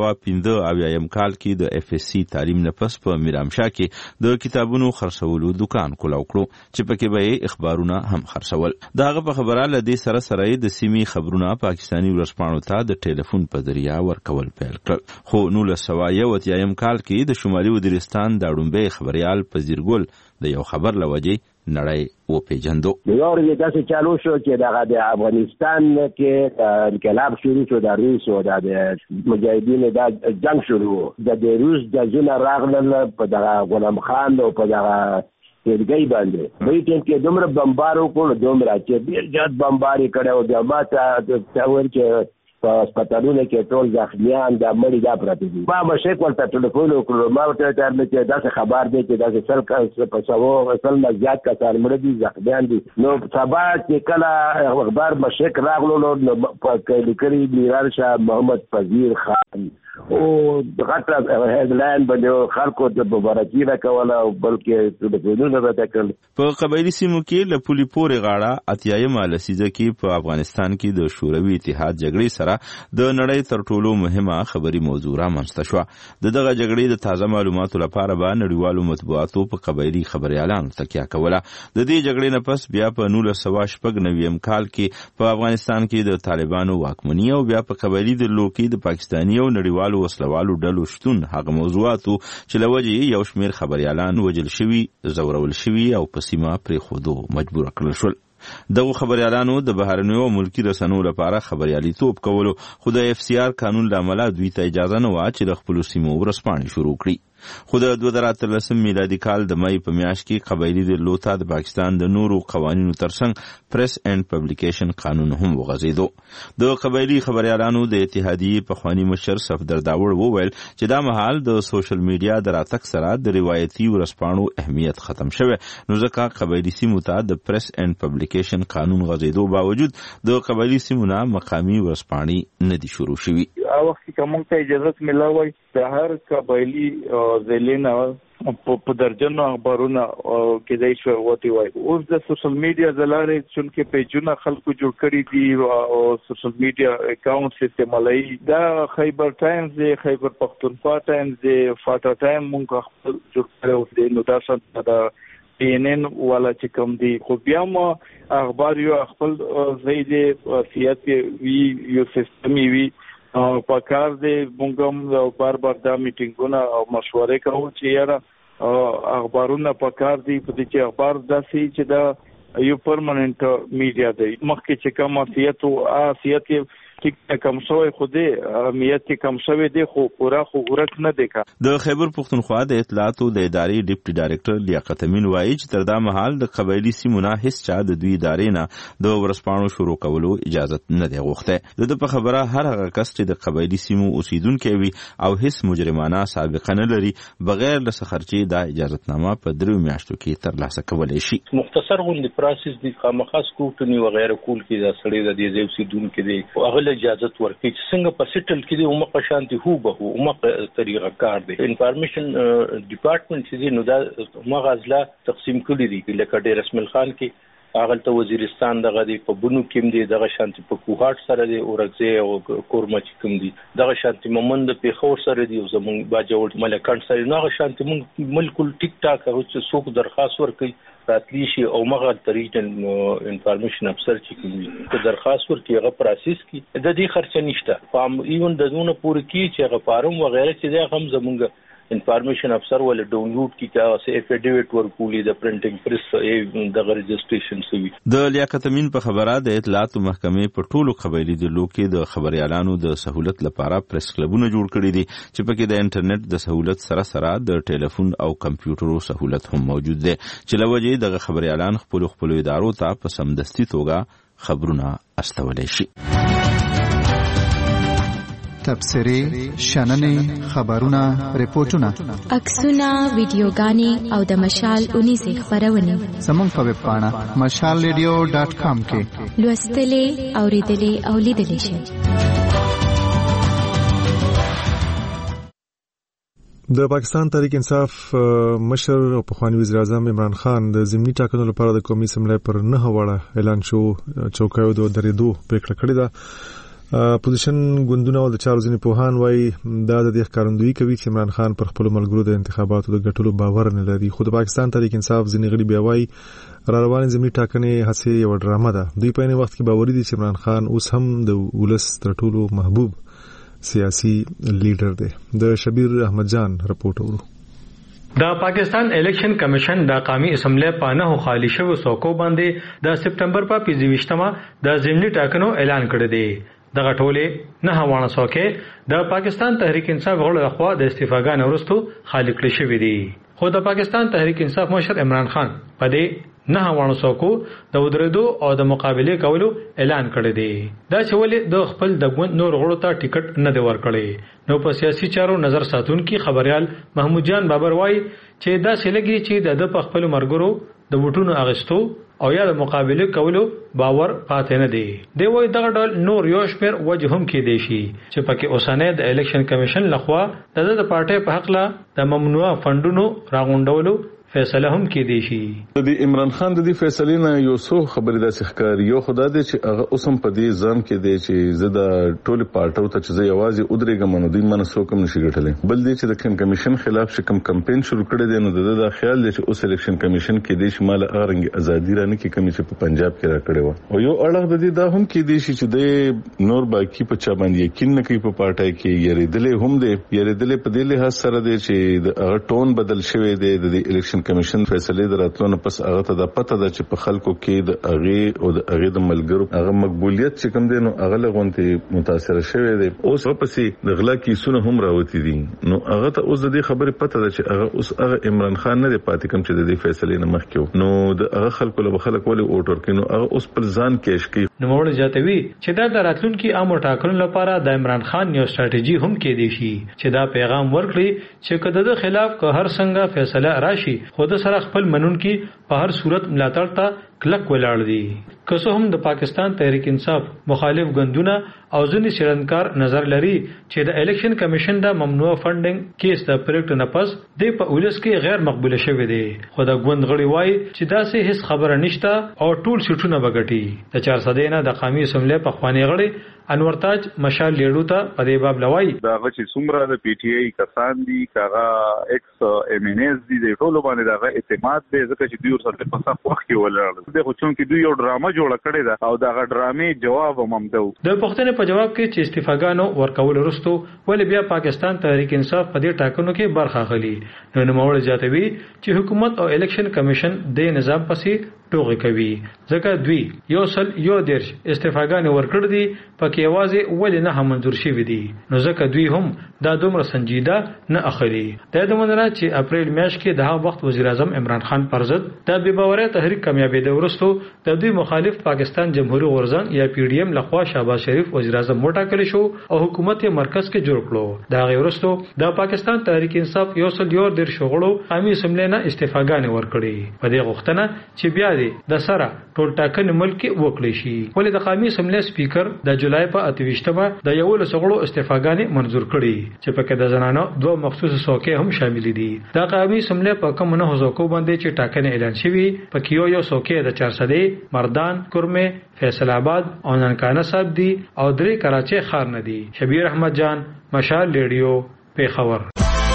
1915 کال کې د FSC تعلیم نه پس په میرامشاه کې د کتابونو خرڅولو دکان کولاو کړو چې پکې به اخبارونه هم خرڅول. داغه په خبره لدی سره د سیمې خبرونه پاکستانی ورځپاڼو ته د ټلیفون په ذریعہ ورکول پیل کړ. خو 1981 کال کې د شمالي وزیرستان د اډومبه خبريال پذیرګل د یو خبر لوجه نړۍ و پیژندو. یو ورځ داسې چالو شو چې د افغانستان کې انقلاب شروع شو د روس او د مجاهدینو د جنگ شروع د روس د زونه راغلل په دغه غلام خان او په دغه ترګي باندې په ټیم کې دومره بمبار وکړ دومره چې ډیر زیات بمبار کړو د ماته تاور کې په هسپتالونو کې ټول زخمیان د مړي دا پراته دي. ما مشه ورته ټلیفون وکړ ما ورته چې دا خبر دی چې دا سل په سوو اصل زیات کسان مړي دي زخمیان دي. نو سبا چې کله اخبار مشه راغلو نو په کلیکري میران شاه محمد فضیل خان او دغه هیډلاین باندې خلکو د مبارکي راکوله او بلکې ټلیفونونه راته کړل. په قبایلی سیمو کې له پولی پورې غاړه اتیایم لسیزه کې په افغانستان کې د شوروي اتحاد جګړې سره د نړۍ تر ټولو مهمه خبري موضوع رامنځته شوه. دغه جګړې د تازه معلوماتو لپاره به نړیوالو مطبوعاتو په قبایلی خبريالانو تکیه کوله. د دې جګړې نه پس بیا په 1999 کال کې په افغانستان کې د طالبانو واکمنۍ او بیا په قبایلی د لوکي د پاکستاني او نړیوالو وسلوالو ډلو شتون هغه موضوعاتو چې لوجې یو شمېر خبريالان وجل شوي زورول شوي او په سیمه پرې خودو مجبور کړل شول. دغه خبريالانو د بهرنیو ملکی رسنیو لپاره خبريالي توپ کولو خو د FCR قانون لامل دوی ته اجازه نه و چې د خپل سیمو ورسپانې شروع کړي. خو د 2013 میلادي کال د مای په میاشت کې قبایلی د لوتا د پاکستان د نورو قوانینو ترڅنګ پریس اینڈ پبلیکیشن قانون هم وغځیدو. د قبایلی خبريالانو د اتحادیې په خوانی مشر صفدر داوړ وویل چې دا مهال د سوشل میډیا د راتګ سره د روایتي ورسپانو اهمیت ختم شوه، نو ځکه قبایلی سیمو ته د پریس اینڈ پبلیکیشن قانون غځیدو باوجود د قبایلی سیمو نه مقامی ورسپانی نه دي شروع شوي. وخت کې کوم ته اجازه ملاوي د هر قبایلی ضلعنا په درجنو اخبارونه کې دای شو وتی وای. اوس د سوشل میډیا زلارې چې پیجونه خلکو جوړ کړي دي او سوشل میډیا اکاونټ استعمالي دا خیبر ټایمز دی، خیبر پختونخوا ټایمز دی، فاټا ټایم مونږ خپل جوړ کړو دی. نو دا څنګه دا CNN والا چې کوم دی خو بیا مو اخبار یو خپل زیدي سیاست وی یو سیستم وی په کار دی. مونږ بار دا میټینګونه او مشورې کوو چې یاره اخبارونه په کار دی په دې چې اخبار داسې چې دا یو پرمننت میډیا دی. مخکې چې کوم سیاست او سیاست ټیک کم شوی خو دې اهمیت کم شوی دی خو پورا خو ورک نه دی. د خیبر پختونخوا د اطلاعاتو د ادارې ډیپټي ډایریکټر لیاقت امین وایي چې تر دا مهال د قبایلی سیمو نه هیڅ چا د دوی ادارې نه د ورسپانو شروع کولو اجازه نه دی غوښته. د په خبره هر هغه کس چې د قبایلی سیمو اوسیدونکي وي او هیڅ مجرمانه سابقه نه لري بغیر له خرچې د اجازهتنامه په 3 میاشتو کې ترلاسه کولی شي. مختصر غونډې پروسس د خامخا سکوټنی و غیره کول کې د سړی د دې اوسیدونکو دی هغه اجازه ورکړي چې څنګه په سیټل کې دی او مخه شانتي هو به مخه طریقه کار دی. انفارمیشن ډپارټمنټ چې نو دا مغازله تقسیم کړی دی لکه ډیر اسماعیل خان کې هغه ته وزیرستان دغه دی په بونو کې دی دغه شانتي په کوهاټ سره دی اورګزه او کورمچ کوم دی دغه شانتي مومند په خور سره دی زمون باجوړ ملکان سره نه شانتي مونږ ملکل ټیک ټاک او چې څوک درخواست ورکړي راتلی شي او مغه طریقې انفارمیشن افسر چې کوي په درخواست ورکړي هغه پروسس کی د دې خرچ نشته فام ایون دونه پوره کی چې هغه فارم وغیرہ چې دا هم زمونږ انفارمیشن افسر ول ډاونلوډ کی کا سه افیډیویټ ورکولې د پرنټینګ پریس د رجسټریشن سوي. د لیاقت امین په خبره د اطلاعاتو محکمې په ټولو قبایلی ډلو کې د خبريالانو د سہولت لپاره پریس کلبونه جوړ کړي دي چې پکې د انټرنیټ د سہولت سره سره د ټلیفون او کمپیوټرو سہولت هم موجود دي چې لوجې د خبريالان خپل ادارو ته په سمدستي توګه خبرونه استولای شي. تبصرې، شننې، خبرونه، ریپورتونه، عکسونه، ویډیوګانې او د مشال 19 خبرونه زموږ په ویب پاڼه mashalradio.com کې لوستلې، اوریدلې او لیدلې شئ. د پاکستان تحریک انصاف مشر او پخوانی وزیر اعظم عمران خان د ضمني ټاکنو لپاره د قومي اسمبلی پر 9 وړه اعلان شو چوکیو د درېدو پریکړه کړې ده. پوزیشن ګوندونه او د چارو ځینې پوهان وایي دا د دې ښکارندویي کوي چې عمران خان پر خپلو ملګرو د انتخاباتو د ګټلو باور نه لري. خو د پاکستان تحریک انصاف ځینې غړي بیا وایي را روانې ضمني ټاکنې هڅې یوه ډرامه ده. دوی په عین وخت کې باوري دي چې عمران خان اوس هم د ولس تر ټولو محبوب سیاسي لیډر دی. د شبیر احمد جان رپورټ اورو. د پاکستان الیکشن کمیشن د قومي اسمبلی په 9 خالی شوو څوکو باندې د سپټمبر په 25مه د ضمني ټاکنو اعلان کړی دی. دغه ټولې 9 وانه څوکې د پاکستان تحریک انصاف غړو لخوا د استعفاګانو وروسته خالی کړي شوې دي. خو د پاکستان تحریک انصاف مشر عمران خان په دې 9 وانه څوکو د ودرېدو او د مقابله کولو اعلان کړی دی. دا چې ولې د خپل د ګوند نور غړو ته ټیکټ نه دی ورکړی. نو په سیاسي چارو نظر ساتونکي خبريال محمود جان بابر وایي چې دا سلګي چې د خپل مرګرو د وټونو اغستو او یا د مقابله کولو باور پاتې نه دی. دی وایي دغه ډول نور یو شمېر وجه هم کې دی شي چې پکې اوسنۍ د الیکشن کمیشن لخوا د پارټۍ په حق لا د ممنوعه فندونو راغونډولو فیصله هم کېدی شي. د عمران خان د دې فیصلې نه یو څو خبرې داسې ښکاري. یو خدا دی چې هغه اوس هم په دې ځان کې دی چې زه د ټولې پارټو ته چې زه یوازې ودرېږم نو دوی منه څوک هم نشي ګټلی. بل دی چې د کمیشن خلاف چې کوم کمپین شروع کړی دی نو د دا خیال دی چې اوس الیکشن کمیشن کې دی چې مال هغه ازادي رانه کې کمی چې په پنجاب کې را کړی و. او یو اړه د دې دا هم کې دی چې د نور باقي په چا باندې یقین نه کوي په پارټای کې یریدلې هم دی. یریدلې په دې لحاظ سره دی چې د هغه ټون بدل شوی دی د الیکشن کمیشن فیصله دراتلو پس هغه ته د پته ده چې په خلکو کې د هغه او د هغه د ملګرو هغه مقبولیت چې کوم دی نو هغه لغونته متاثر شوی دی. اوس پسې د غلا کیسونه هم راوتی دي نو هغه ته اوس د دې خبرې پته ده چې هغه اوس هغه عمران خان نه دی پاتې کوم چې د دې فیصله نه مخکې نو د هغه خلکو له خلک ولې اوټ ورکړي نو هغه اوس پر ځان کېش کوي. نو موږ جاتوي چې دا راتلونکي امر ټاکلو لپاره د عمران خان یو ستراتیژي هم کې دی شي چې دا پیغام ورکړي چې کله د خلاف که هر څنګه فیصله راشي خود سره خپل منونکي په هر صورت ملاتړ ته کلک ولاړ دي. که څه هم د پاکستان تحریک انصاف مخالف ګوندونه او ځینې څېړنکار نظر لري چې د الیکشن کمیشن د ممنوع فنډینګ کیس د پریکټ نه پس د په ولس کې غیر مقبوله شوی دی. خو د ګوند غړي وایي چې داسې هیڅ خبره نشته او ټول سیټونه بغټي. د 400 نه د قومي اسمبلی په خواني غړي انور تاج مشال لیډو ته په دې باب لوي دا چې څومره د پی ټی آی کسان دي کاغه ایکس ایم ان ایس دي د ټولو باندې دا اعتماد دی ځکه چې دوی ورسره په صف وخت کې ولاړ دي. خو چې دوی یو ډرامه جوړه کړې ده او دا ډرامې جواب هم ده. د پښتنې په جواب کې چې استفاګانو ورکول وروسته ولې بیا پاکستان تحریک انصاف په دې ټاکنو کې برخه اخلي. نو نوموړ جاتوي چې حکومت او الیکشن کمیشن د نظام پسې ټوغه کوي ځکه دوی یو سل یو درش استفاګانې ورکړ دي پکې आवाज ولې نه منظور شوی دي نو ځکه دوی هم دا دومره سنجیده نه اخلي. دا د منره چې اپریل میاشت کې د هغه وخت وزیر اعظم عمران خان پر ضد د بې باورۍ تحریک کامیابی د ورستو د دوی مخالف پاکستان جمهوریت غورځنګ یا پی ډی ایم لخوا شهباز شریف وزیر اعظم وټاکل شو او حکومت یې مرکز کې جوړ کړو. دا غي ورستو د پاکستان تحریک انصاف یو سل یو در شغړو قومي اسمبلی نه استفاګانې ورکړي. په دې غوښتنه چې بیا د سره ټول ټاکنې ملک وکړي شي ولې د قومي اسمبلی سپیکر د جولای په 28مه د یو لسغړو استفاګانې منزور کړي چې پکې د زنانو دوه مخصوص څوکۍ هم شامل دي. دا قومي اسمبلی په کوم نه څوکو باندې چې ټاکنې اعلان شوی پکې یو څوکۍ د 400 مردان کورمه فیصل آباد او ننکانه صاحب دي او درې کراچي خار نه دي. شبیر احمد جان مشال ریډیو پیښور.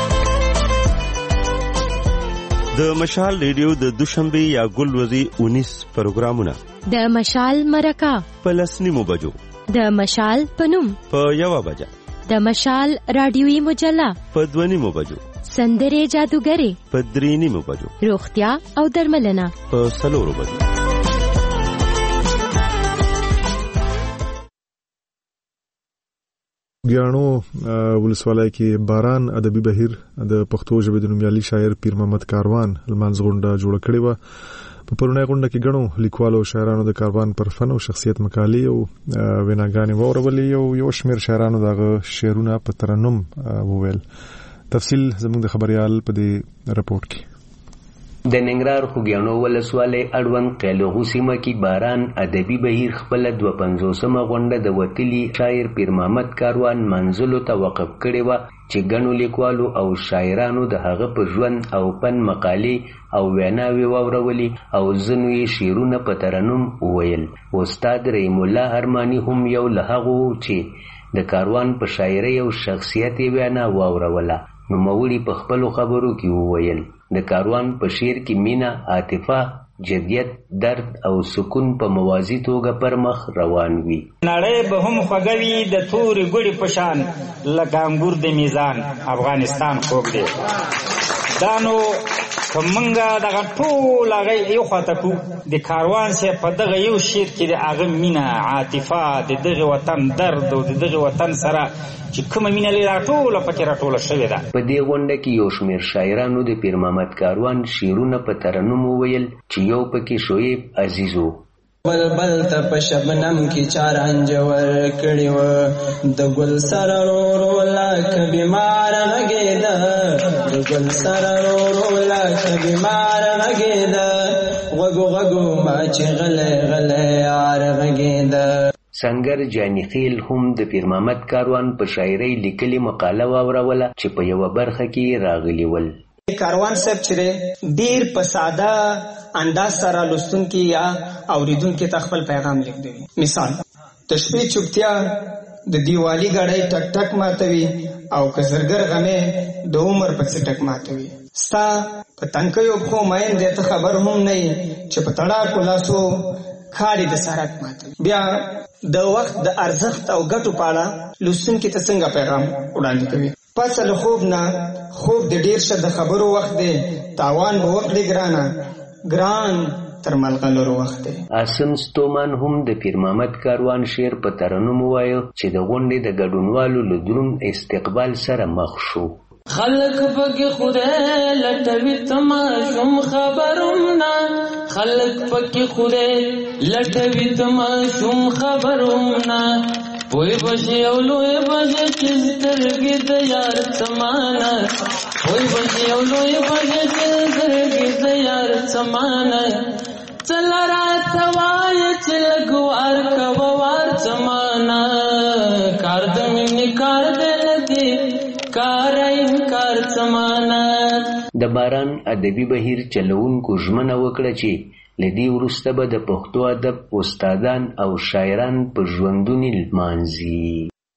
د مشال ریډیو د دوشنبه یا ګلوري 19 پروګرامونه د مشال مرکه په لسنیمو بجو د مشال پنوم په 1 بجه د مشال رادیوي مجله په 2 بجو سندره جادوګری په 3 بجو روغتیا او درملنه په 4 بجو. ګیانو ولسوالۍ کې باران ادبي بهیر د پښتو ژبې د نومیالي شاعر پیر محمد کاروان لمانځ غونډه جوړ کړې و. په پرونی غونډه کې غنو لیکوالو او شاعرانو د کاروان پر فن او شخصیت مقالې او ویناګانې وورولې او یو شمېر شاعرانو دغه شعرونه په ترنم وویل. تفصیل زموږ د خبريال په دې رپورت کې. د ننګرهار خوږیاڼو ولسوالۍ اړوند قیلوغو سیمه کې باران ادبي بهیر خپل 250مه غونډه د وتلي شاعر پیر محمد کاروان منزلو ته وقف کړې و چې ګڼو لیکوالو او شاعرانو د هغه په ژوند او فن مقالې او ویناوې واورولې او ځینو یې شعرونه په ترنم وویل. استاد رحیم الله ارماني هم یو له هغو چې د کاروان په شاعرۍ او شخصیت یې وینا واوروله. نوموړي په خپلو خبرو کې وویل د کاروان په شعر کې مینا، عاطفه، جدیت، درد او سکون په موازی توګه پر مخ روان وي. نړۍ به هم خوږوي د تورې ګوړې په شان لکه انګور د میزان افغانستان خوږ دی. دا نو که موږ دغه ټول هغه یو خواته کړو د کاروان صاحب په دغه یو شعر کې د هغه مینه، عاطفه، د دغه وطن درد او د دغه وطن سره چې کومه مینه لري راټوله پکې راټوله شوې ده. په دې غونډه کې یو شمېر شاعرانو د پیر محمد کاروان شعرونه په ترنم وویل چې یو پکې شعیب عزیز و. بلبل ته په شبنم کې چار انجور کړي و د ګل سره رو رو لکه بیمار غږېده د ګل سره رو رو لکه بیمار غږېده غږو غږو ما چې غلی غلی یار غږېده. سنگر جانی خیل هم د پیر محمد کاروان په شاعرۍ لیکلي مقاله واوروله چې په یوه برخه کې راغلي ول. کاروان صاحب چې ډیر په ساده انداز سره لوستونکي یا اوریدونکي ته خپل پیغام لیکي. مثال د شپې چوپتیا د دیوالي غړې ټک ټک ماتوي او کزرګر غمه د عمر په څټک ماتوي. ستا په تنکیو خو مین دې ته خبر هم نه چې په تړا کولاسو خاړي د سرک ماتوي. بیا د وخت د ارزښت او ګټو په اړه لوستونکي ته څنګه پیغام وړاندې کوي. پس له خوب نه خوب د ډیر شه د خبرو وخت دی، تاوان به وکړي ګران تر ملغلرو وخت دی. اسن ستومان هم د پیر محمد کاروان شعر په ترنم وایو چې د غونډې د ګډونوالو له دروند استقبال سره مخ شو. خلق پکې خدای لټوي تماشوم خبروم نه، خلق پکې خدای لټوي تماشوم خبروم نه، وای بشي او لوی بشي چې سترګې د یار سمانه، وای بشي او لوی بشي چې سترګې د یار سمانه، چل راته وای چې لګوار کوار سمانه، کار د مینې کار دې لدی کارین کار سمانه. د باران ادبي بهیر چلوونکو ژمنه وکړه چې لدی وروسته به د پښتو ادب استادان او شاعران په ژوندونی لمانځي.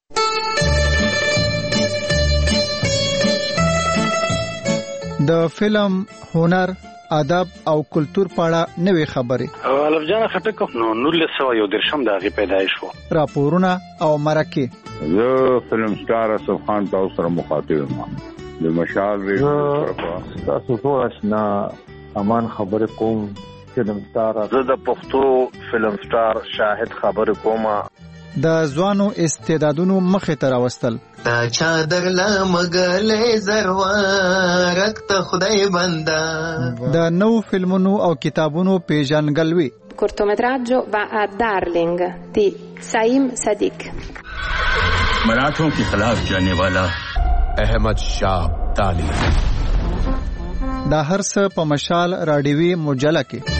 د فلم، هنر، ادب او کلچر په اړه نوې خبرې. الف جان خټک نو 1913 د هغې پیدایش و. راپورونه او مرکې. زه فلم سټار اسف خان تاسو سره مخاطب یم. د مشال ریډیو تاسو ټول آشنا امان خبرې کوم. فلم سټار زه د پښتو فلم سټار شاهد خبرې کوم. د ځوانو استعدادونو مخې ته راوستل. تا چادر لا مګلې زروارک ته خدای بندا. د نو فلمونو او کتابونو پیژنګلوي. cortometraggio va a Darling di Saim Sadiq. मराठों के खिलाफ जाने वाला अहमद शाह अब्दाली. دا هر څه په مشال راډیوي مجله کې.